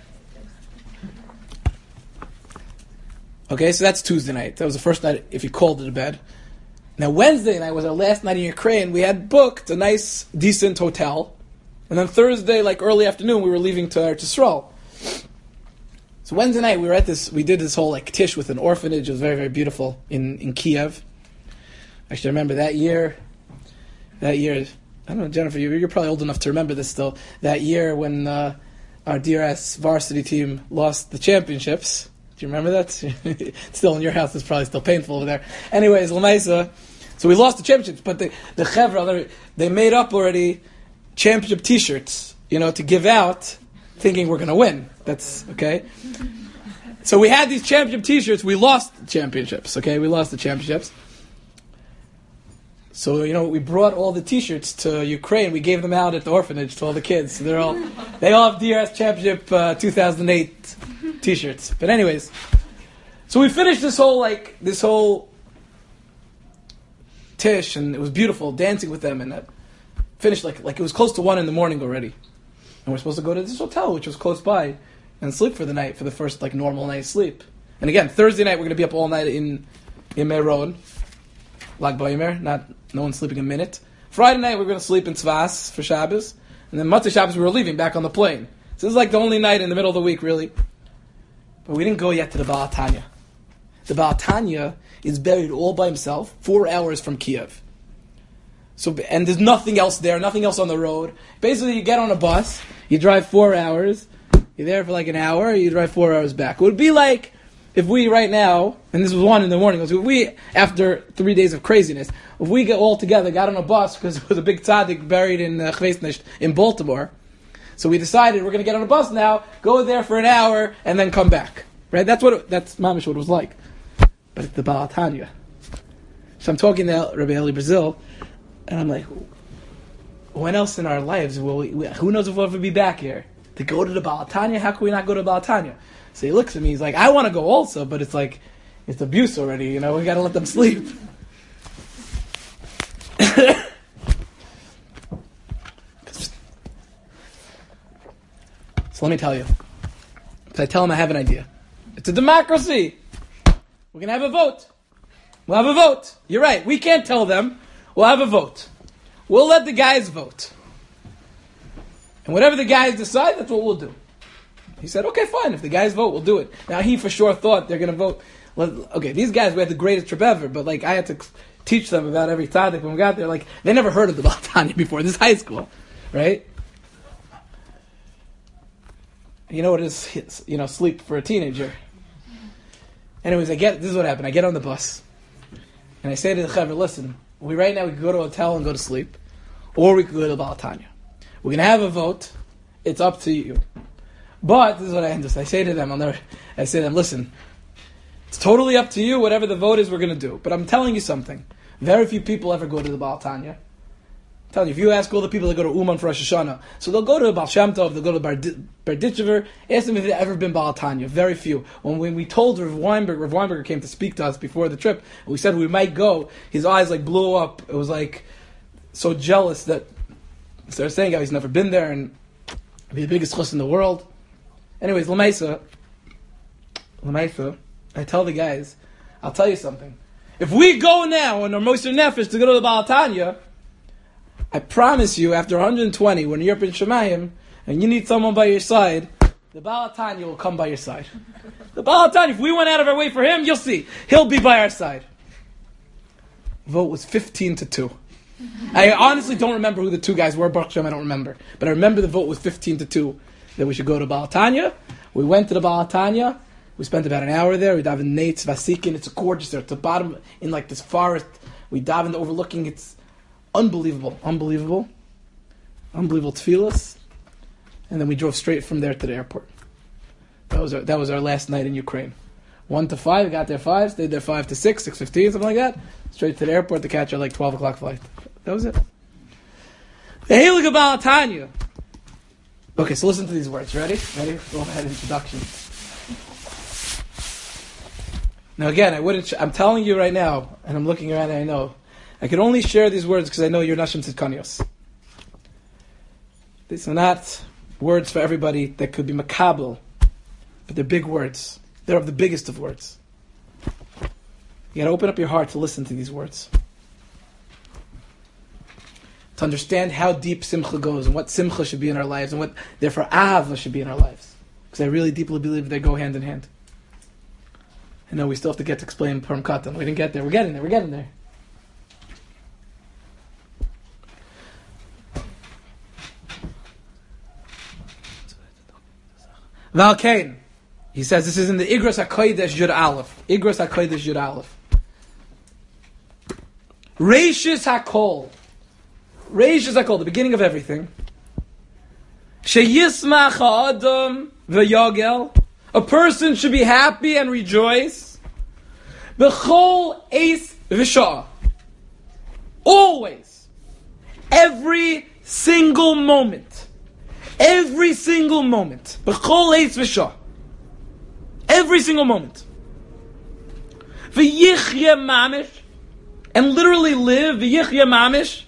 Okay, so that's Tuesday night. That was the first night if you called it a bed. Now Wednesday night was our last night in Ukraine. We had booked a nice, decent hotel. And then Thursday, like early afternoon, we were leaving to Eretz Yisrael. So Wednesday night, we were at this, we did this whole like tish with an orphanage. It was very, very beautiful in, in Kiev. Actually, I remember that year, that year, I don't know, Jennifer, you're, you're probably old enough to remember this still. That year when uh, our D R S varsity team lost the championships. Do you remember that? Still in your house, it's probably still painful over there. Anyways, Lamaisa. So we lost the championships, but the, the Chevra, they made up already championship T-shirts, you know, to give out, thinking we're going to win. That's, okay? So we had these championship T-shirts. We lost the championships, okay? We lost the championships. So, you know, we brought all the T-shirts to Ukraine. We gave them out at the orphanage to all the kids. So they're all, they all have D R S Championship uh, two thousand eight T-shirts. But anyways, so we finished this whole, like, this whole tish, and it was beautiful, dancing with them, and that finished, like, like it was close to one in the morning already. And we're supposed to go to this hotel, which was close by, and sleep for the night, for the first, like, normal night's sleep. And again, Thursday night, we're going to be up all night in, in Meron. Lag Baimer, not, no one's sleeping a minute. Friday night, we're going to sleep in Tzvas for Shabbos. And then Matzah Shabbos, we were leaving back on the plane. So this is like the only night in the middle of the week, really. But we didn't go yet to the Baal Tanya. The Baal Tanya is buried all by himself, four hours from Kiev. So, and there's nothing else there, nothing else on the road. Basically, you get on a bus, you drive four hours, you're there for like an hour, you drive four hours back. It would be like if we right now, and this was one in the morning, if we, after three days of craziness, if we get all together, got on a bus, because it was a big tzaddik buried in uh, Chveisnish in Baltimore, so we decided we're going to get on a bus now, go there for an hour, and then come back. Right? That's what it, that's mamish what it was like. But it's the Baal Tanya. So I'm talking to Rabbi Eli Brazil, and I'm like, when else in our lives will we, we who knows if we'll ever be back here? To go to the Baal Tanya? How can we not go to Baal Tanya? So he looks at me, he's like, I want to go also, but it's like, it's abuse already, you know, we got to let them sleep. So let me tell you. So I tell him I have an idea. It's a democracy. We're going to have a vote. We'll have a vote. You're right. We can't tell them. We'll have a vote. We'll let the guys vote. And whatever the guys decide, that's what we'll do. He said, okay, fine. If the guys vote, we'll do it. Now, he for sure thought they're going to vote. Okay, these guys, we had the greatest trip ever, but like I had to teach them about every tzaddik when we got there. Like, they never heard of the Baal Tanya before. This is high school, right? You know what it is, you know, sleep for a teenager. Anyways, I get, this is what happened. I get on the bus, and I say to the chaver, listen, we right now we could go to a hotel and go to sleep, or we could go to the Baal Tanya. We're going to have a vote. It's up to you. But, this is what I understand. I say to them, I'll never, I say to them, listen, it's totally up to you, whatever the vote is, we're going to do. But I'm telling you something. Very few people ever go to the Baal Tanya. I'm telling you, if you ask all the people that go to Uman for Rosh Hashanah, so they'll go to Baal Shem Tov, they'll go to Berditchever, ask them if they've ever been Baal Tanya. Very few. When, when we told Rav Weinberg, Rav Weinberger came to speak to us before the trip, and we said we might go, his eyes like blew up. It was like so jealous that So they're saying how he's never been there and be the biggest chus in the world. Anyways, Lamaisa, Lamaisa, I tell the guys, I'll tell you something. If we go now on our Moser Nefesh to go to the Baal Tanya, I promise you, after one hundred twenty, when you're up in Shemayim and you need someone by your side, the Baal Tanya will come by your side. The Baal Tanya, if we went out of our way for him, you'll see, he'll be by our side. Vote was fifteen to two. I honestly don't remember who the two guys were, Baruch Hashem, I don't remember. But I remember the vote was fifteen to two that we should go to Baal Tanya. We went to the Baal Tanya. We spent about an hour there. We davened Nates, Vasikin. It's gorgeous there. It's the bottom in like this forest. We davened overlooking. It's unbelievable. Unbelievable. Unbelievable tefillas. And then we drove straight from there to the airport. That was our, that was our last night in Ukraine. One to five, we got there five, stayed there five to six, six fifteen, something like that. Straight to the airport to catch our like twelve o'clock flight. That was it. The Heilige Baal Tanya. Okay, so listen to these words. Ready? Ready? Go ahead, introduction. Now again, I wouldn't. Sh- I'm telling you right now, and I'm looking around and I know, I could only share these words because I know you're Nashim Tzidkanios. These are not words for everybody that could be makabel, but they're big words. They're of the biggest of words. You got to open up your heart to listen to these words, to understand how deep simcha goes and what simcha should be in our lives and what therefore ahava should be in our lives. Because I really deeply believe they go hand in hand. I know we still have to get to explain Purim Katan. We didn't get there. We're getting there. We're getting there. Valkain. He says this is in the Igros HaKodesh Yud Aleph. Igros HaKodesh Yud Aleph. Reishis HaKol. Reishis HaKol, the beginning of everything. Sheyismach ha'adam v'yagel. A person should be happy and rejoice. B'chol eis v'shah. Always. Every single moment. Every single moment. B'chol eis v'shah. Every single moment. V'yichye mamish. And literally live. V'yichye mamish.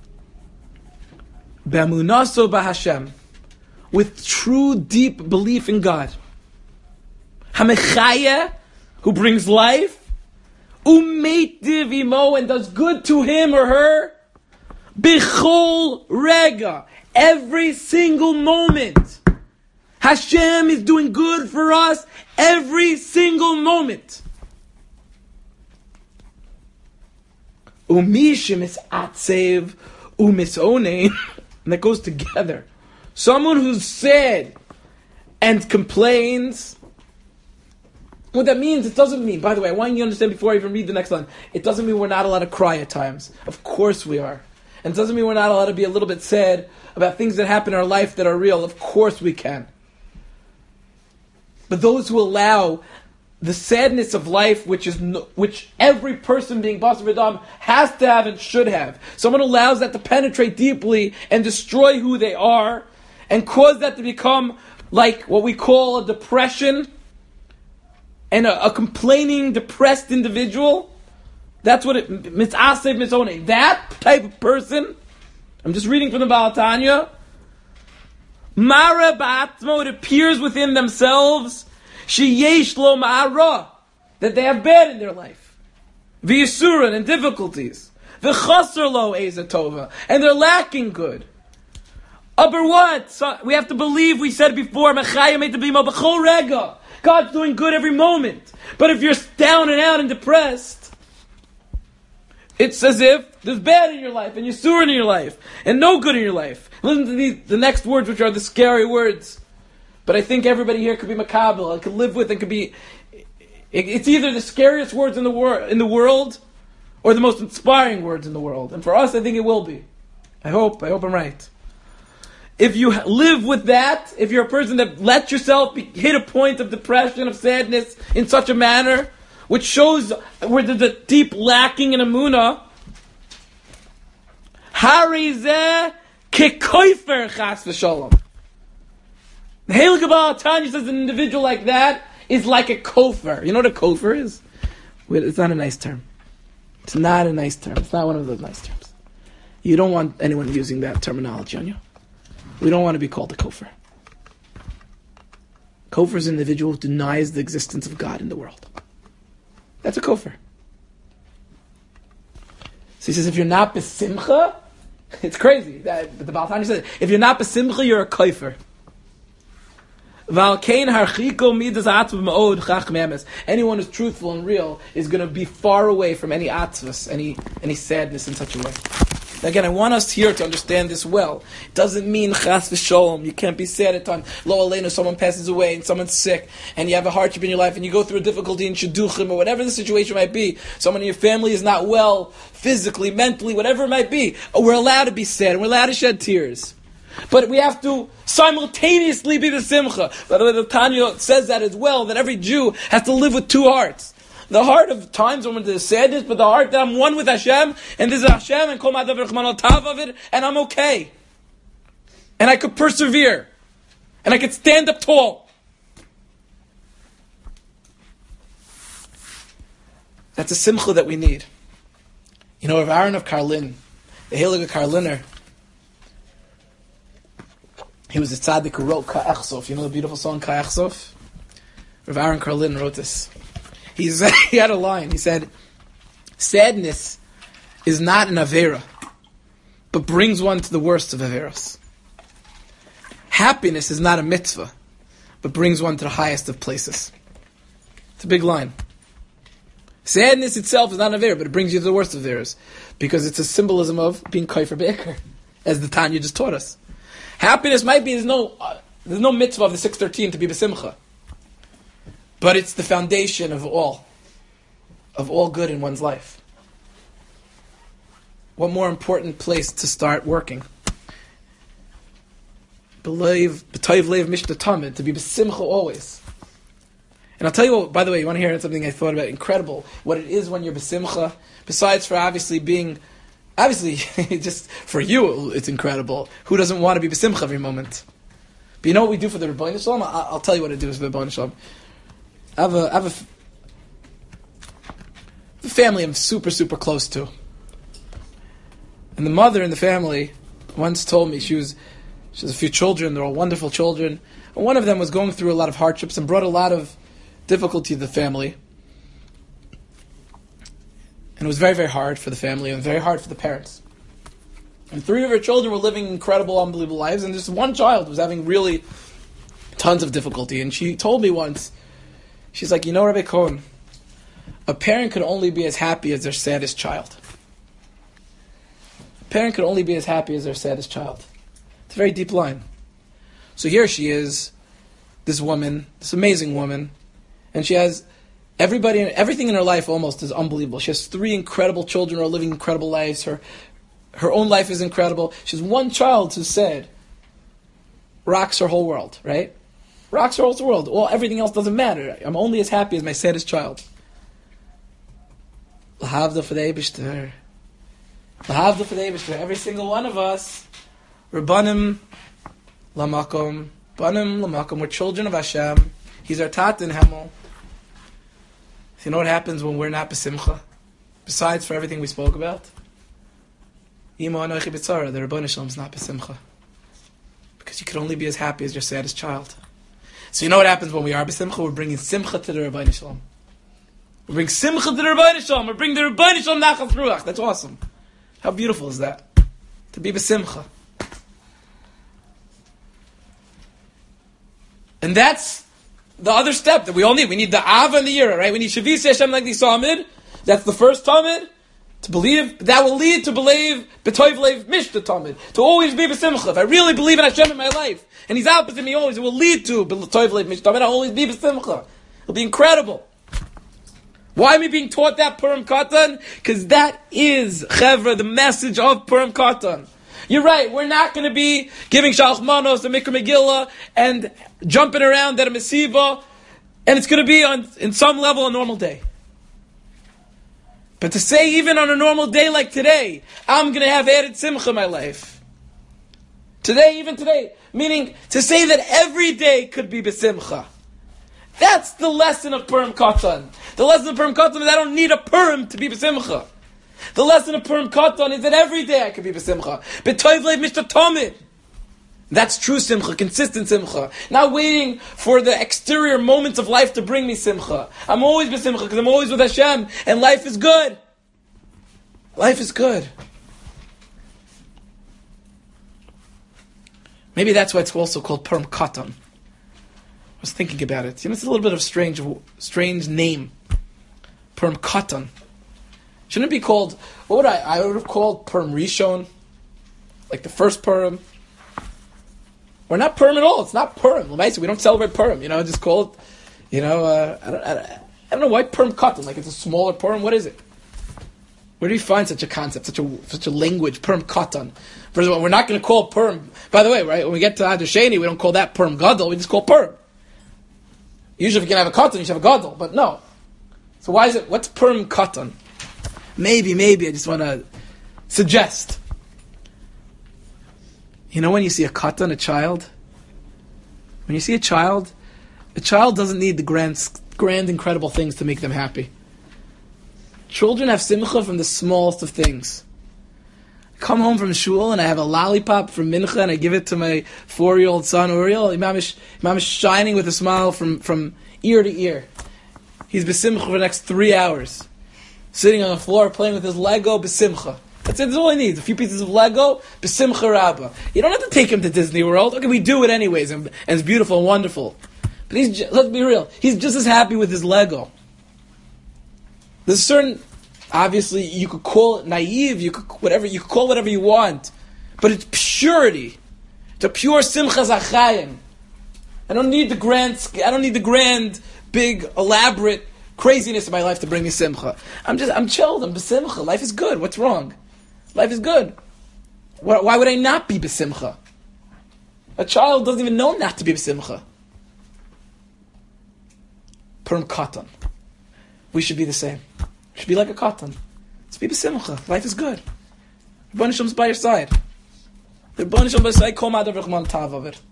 B'amunaso b'Hashem. With true deep belief in God. Hamechaya, who brings life, umeitiv imo, and does good to him or her, bichol rega, every single moment. Hashem is doing good for us every single moment. Umishim is atsev, umisonein, and that goes together. Someone who's sad and complains. What that means, it doesn't mean, by the way, I want you to understand before I even read the next line, it doesn't mean we're not allowed to cry at times. Of course we are. And it doesn't mean we're not allowed to be a little bit sad about things that happen in our life that are real. Of course we can. But those who allow the sadness of life, which is no, which every person being Basar V'Dam has to have and should have, someone allows that to penetrate deeply and destroy who they are and cause that to become like what we call a depression, and a, a complaining, depressed individual, that's what it, mitzasev mitzonei, that type of person, I'm just reading from the Baal Tanya, mara ba'atzmo, it appears within themselves, sheyesh lo ma'ara, that they have bad in their life, v'yisuran, and difficulties, v'chaser lo ezatova, and they're lacking good. Upper what? So we have to believe, we said before, mechayim et b'imo b'chol rega, God's doing good every moment. But if you're down and out and depressed, it's as if there's bad in your life, and you're sewer in your life, and no good in your life. Listen to these, the next words, which are the scary words. But I think everybody here could be makabel, and could live with, and could be... It, it's either the scariest words in the, wor- in the world, or the most inspiring words in the world. And for us, I think it will be. I hope. I hope I'm right. If you live with that, if you're a person that lets yourself be, hit a point of depression, of sadness, in such a manner, which shows where there's a deep lacking in emunah, harizeh kekoifer chas v'shalom. The Heilige Baal Tanya says an individual like that is like a kofer. You know what a kofer is? Wait, it's not a nice term. It's not a nice term. It's not one of those nice terms. You don't want anyone using that terminology on you. We don't want to be called a kofar. Kofar is an individual who denies the existence of God in the world. That's a kofar. So he says, if you're not besimcha, it's crazy. That, but the Baal Tanya said, if you're not besimcha, you're a kofar. Anyone who's truthful and real is going to be far away from any atzvus, any any sadness in such a way. Again, I want us here to understand this well. It doesn't mean chas v'sholom. You can't be sad at times. Lo aleinu, someone passes away and someone's sick, and you have a hardship in your life, and you go through a difficulty in shidduchim, or whatever the situation might be. Someone in your family is not well, physically, mentally, whatever it might be. We're allowed to be sad, and we're allowed to shed tears. But we have to simultaneously be the simcha. But the Tanya says that as well, that every Jew has to live with two hearts. The heart of times when there's sadness, but the heart that I'm one with Hashem, and there's Hashem, and Kol Ma'adav Rechman Tav of it, and I'm okay. And I could persevere. And I could stand up tall. That's a simcha that we need. You know, Rav Aaron of Karlin, the Heilige Karliner, he was a tzaddik who wrote Ka'echsof. You know the beautiful song Ka'echsof? Rav Aaron Karlin wrote this. He's, he had a line. He said, sadness is not an avera, but brings one to the worst of averas. Happiness is not a mitzvah, but brings one to the highest of places. It's a big line. Sadness itself is not an avera, but it brings you to the worst of averas, because it's a symbolism of being kaifer be'eker, as the Tanya just taught us. Happiness might be, there's no, uh, there's no mitzvah of the six thirteen to be besimcha. But it's the foundation of all, of all good in one's life. What more important place to start working? Believe, b'toiv leiv mishta tamid, to be besimcha always. And I'll tell you what, by the way, you want to hear something I thought about, incredible, what it is when you're besimcha, besides for obviously being, obviously, just for you, it's incredible. Who doesn't want to be besimcha every moment? But you know what we do for the Rebbeinu Shalom? I'll, I'll tell you what it is for the Rebbeinu Shalom. I have a, I have a, f- a family I'm super, super close to. And the mother in the family once told me, she was, she has a few children, they're all wonderful children. And one of them was going through a lot of hardships and brought a lot of difficulty to the family. And it was very, very hard for the family and very hard for the parents. And three of her children were living incredible, unbelievable lives, and just one child was having really tons of difficulty. And she told me once, she's like, you know, Rabbi Cohen, a parent could only be as happy as their saddest child. A parent could only be as happy as their saddest child. It's a very deep line. So here she is, this woman, this amazing woman, and she has everybody, everything in her life almost is unbelievable. She has three incredible children who are living incredible lives. Her, her own life is incredible. She has one child who's sad, rocks her whole world, right? Rocks her whole world. Well, everything else doesn't matter. I'm only as happy as my saddest child. L'havda f'dei b'shter. L'havda f'dei b'shter. Every single one of us, Rabbanim lamakom, banim lamakom. We're children of Hashem. He's our tat in Hemel. So you know what happens when we're not besimcha? Besides for everything we spoke about, Imo anochi b'tzara. The Rebbeinu Shalom is not besimcha, because you can only be as happy as your saddest child. So you know what happens when we are b'simcha? We're bringing simcha to the Rebbeinu Shalom. We bring simcha to the Rebbeinu Shalom. We bring the Rebbeinu Shalom nachas ruach. That's awesome. How beautiful is that? To be b'simcha. And that's the other step that we all need. We need the Ava and the Yira, right? We need Shavisi Hashem like the Samid. That's the first Tamid. To believe, that will lead to believe B'toiv Leiv Mishta Tamid. To always be b'simcha. If I really believe in Hashem in my life, and He's opposite me always, it will lead to B'toiv Leiv Mishta Tamid. I'll always be b'simcha. It'll be incredible. Why am I being taught that Purim Katan? Because that is, Chevra, the message of Purim Katan. You're right, we're not going to be giving Shalach Manos, the Mikra Megillah, and jumping around at a Mesiva, and it's going to be on, in some level, a normal day. But to say even on a normal day like today, I'm going to have added simcha in my life. Today, even today. Meaning, to say that every day could be besimcha. That's the lesson of Purim Katan. The lesson of Purim Katan is I don't need a Purim to be besimcha. The lesson of Purim Katan is that every day I can be b'simcha. B'toiv leiv mishta tamid. That's true simcha, consistent simcha. Not waiting for the exterior moments of life to bring me simcha. I'm always b'simcha because I'm always with Hashem, and life is good. Life is good. Maybe that's why it's also called Purim Katan. I was thinking about it. You know, it's a little bit of a strange, strange name. Purim Katan. Shouldn't it be called, what would I, I would have called Purim Rishon? Like the first Purim. Or not Purim at all. It's not Purim. We don't celebrate Purim. You know, just call it, you know, uh, I, don't, I, don't, I don't know why Purim Katan. Like it's a smaller Purim. What is it? Where do you find such a concept, such a such a language, Purim Katan? First of all, we're not going to call Purim. By the way, right, when we get to Adar Sheni, we don't call that Purim Gadol. We just call Purim. Usually if you can have a Katan, you should have a Gadol. But no. So why is it, what's Purim Katan? Maybe, maybe, I just want to suggest. You know when you see a Katan, a child? When you see a child, a child doesn't need the grand, grand, incredible things to make them happy. Children have simcha from the smallest of things. I come home from shul and I have a lollipop from mincha and I give it to my four-year-old son Uriel. Imam is, Imam is shining with a smile from, from ear to ear. He's besimcha for the next three hours. Sitting on the floor playing with his Lego, besimcha. That's it, that's all he needs. A few pieces of Lego, besimcha rabba. You don't have to take him to Disney World. Okay, we do it anyways and, and it's beautiful and wonderful. But he's, just, let's be real, he's just as happy with his Lego. There's certain, obviously, you could call it naive, you could whatever, you could call it whatever you want, but it's purity. It's a pure simcha zachayim. I don't need the grand, I don't need the grand, big, elaborate craziness in my life to bring me simcha. I'm just, I'm chilled, I'm besimcha. Life is good. What's wrong? Life is good. Why, why would I not be besimcha? A child doesn't even know not to be besimcha. Purim Katan. We should be the same. We should be like a Katan. Let's be b'simcha. Life is good. Rebbeinu Shalom's by your side. The Rebbeinu Shalom by your side. Kol ma'adav v'chman tav of it.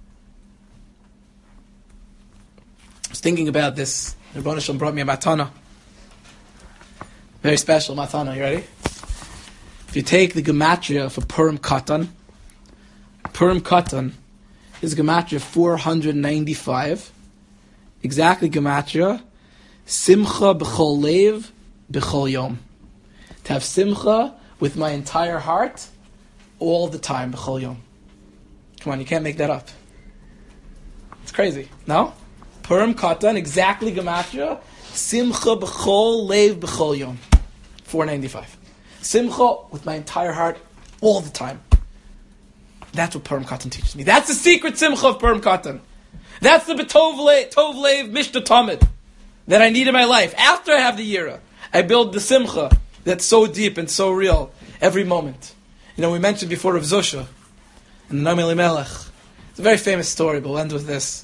I was thinking about this. Rebbeinu Shalom brought me a matana. Very special matana. You ready? If you take the gematria for Purim Katan, Purim Katan is gematria four hundred ninety-five. Exactly gematria. Simcha b'chol lev b'chol yom. To have simcha with my entire heart all the time, b'chol yom. Come on, you can't make that up. It's crazy. No? Purim Katan, exactly gematria. Simcha b'chol lev b'chol yom. four ninety-five. Simcha with my entire heart all the time. That's what Purim Katan teaches me. That's the secret simcha of Purim Katan. That's the b'tov lev, tov lev mishta tamid that I need in my life. After I have the yira, I build the simcha that's so deep and so real every moment. You know, we mentioned before of Zusha and the Noam Elimelech. It's a very famous story, but we'll end with this.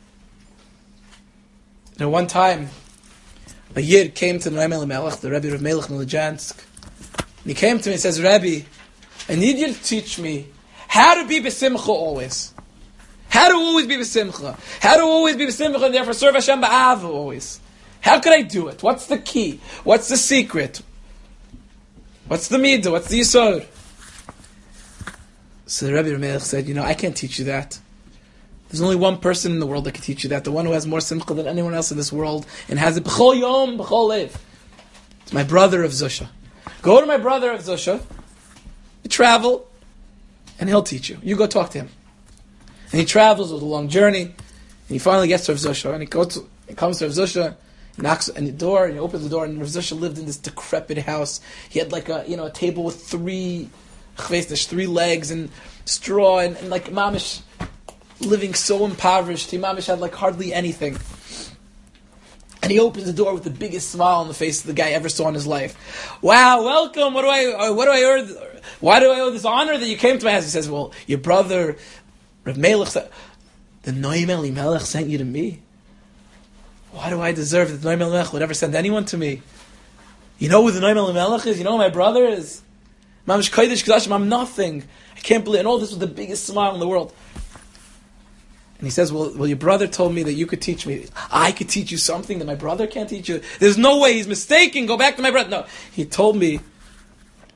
You know, one time, a Yid came to Noam Elimelech, the Rebbe of Melech Miljansk, and he came to me and says, Rebbe, I need you to teach me how to be besimcha always. How to always be besimcha. How to always be besimcha and therefore serve Hashem ba'ava always. How could I do it? What's the key? What's the secret? What's the midah? What's the yisod? So the Rebbe Melech said, you know, I can't teach you that. There's only one person in the world that can teach you that. The one who has more simcha than anyone else in this world and has it b'chol yom, b'chol lev. It's my brother of Zusha. Go to my brother of Zusha. You travel, and he'll teach you. You go talk to him. And he travels with a long journey, and he finally gets to Rav Zusha, and he goes to, he comes to Rav Zusha, he knocks on the door, and he opens the door, and Rav Zusha lived in this decrepit house. He had like a, you know, a table with three, three legs, and straw, and, and like mamish, living so impoverished. He mamish had like hardly anything. And he opens the door with the biggest smile on the face the guy ever saw in his life. Wow, welcome. What do I? What do I owe? Why do I owe this honor that you came to my house? He says, "Well, your brother, Rav Melech, the Noam Elimelech sent you to me. Why do I deserve that the Noam Elimelech would ever send anyone to me? You know who the Noam Elimelech is? You know who my brother is? Mamish Kodesh Kodashim. I'm nothing. I can't believe." And all this with the biggest smile in the world. And he says, well, well, your brother told me that you could teach me. I could teach you something that my brother can't teach you. There's no way he's mistaken. Go back to my brother. No. He told me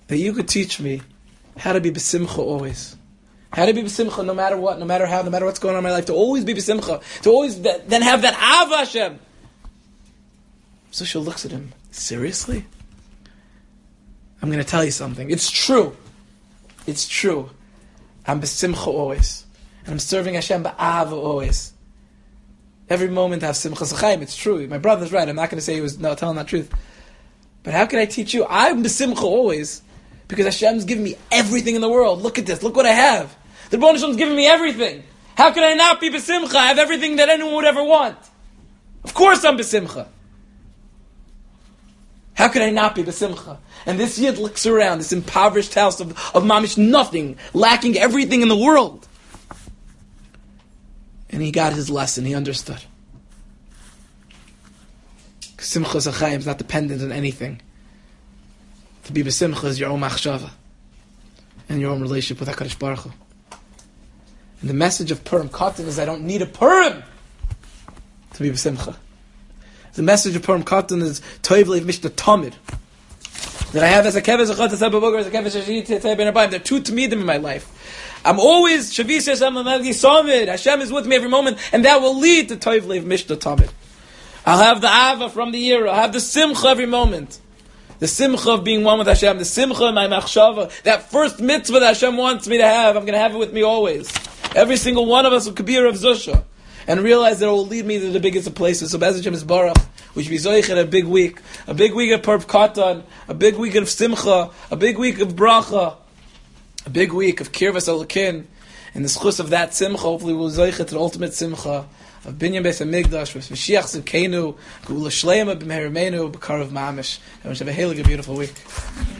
that you could teach me how to be besimcha always. How to be besimcha no matter what, no matter how, no matter what's going on in my life, to always be besimcha, to always th- then have that Ava Hashem. So she looks at him, seriously? I'm going to tell you something. It's true. It's true. I'm besimcha always. And I'm serving Hashem ba'ava always. Every moment I have simchas chaim. It's true. My brother's right. I'm not going to say he was no, telling the truth. But how can I teach you? I'm besimcha always because Hashem's giving me everything in the world. Look at this. Look what I have. The Rebbeinu Shalom's giving me everything. How can I not be besimcha? I have everything that anyone would ever want. Of course I'm besimcha. How could I not be besimcha? And this yid looks around, this impoverished house of, of mamish nothing, lacking everything in the world. And he got his lesson, he understood. Simchas HaChaim is not dependent on anything. To be besimcha is your own machshava and your own relationship with HaKadosh Baruch Hu. And the message of Purim Katan is I don't need a Purim to be besimcha. The message of Purim Katan is Toiv Leiv Mishta Tamid. That I have as a keves achot as a boger as a keves shashit tzei ben abayim. There are two tamidim in my life. I'm always shavis Hashem l'melgi samid. Hashem is with me every moment, and that will lead to Toiv Leiv Mishta Tamid. I'll have the Ava from the year. I'll have the Simcha every moment. The Simcha of being one with Hashem. The Simcha in my machshava. That first mitzvah that Hashem wants me to have, I'm going to have it with me always. Every single one of us will be a Rav Zusha. And realize that it will lead me to the biggest of places. So Be'ez Hashem is Baruch. We should be zoich a big week. A big week of Purim Katan. A big week of Simcha. A big week of Bracha. A big week of Kirvas Elokin. And the schus of that Simcha, hopefully we'll zoich to the ultimate Simcha of Binyan Beis HaMikdash, with Mashiach Zivkeinu, Geula Shleima B'Meher Remeinu, B'Karav Mamish. And we should have a hailig, a beautiful week.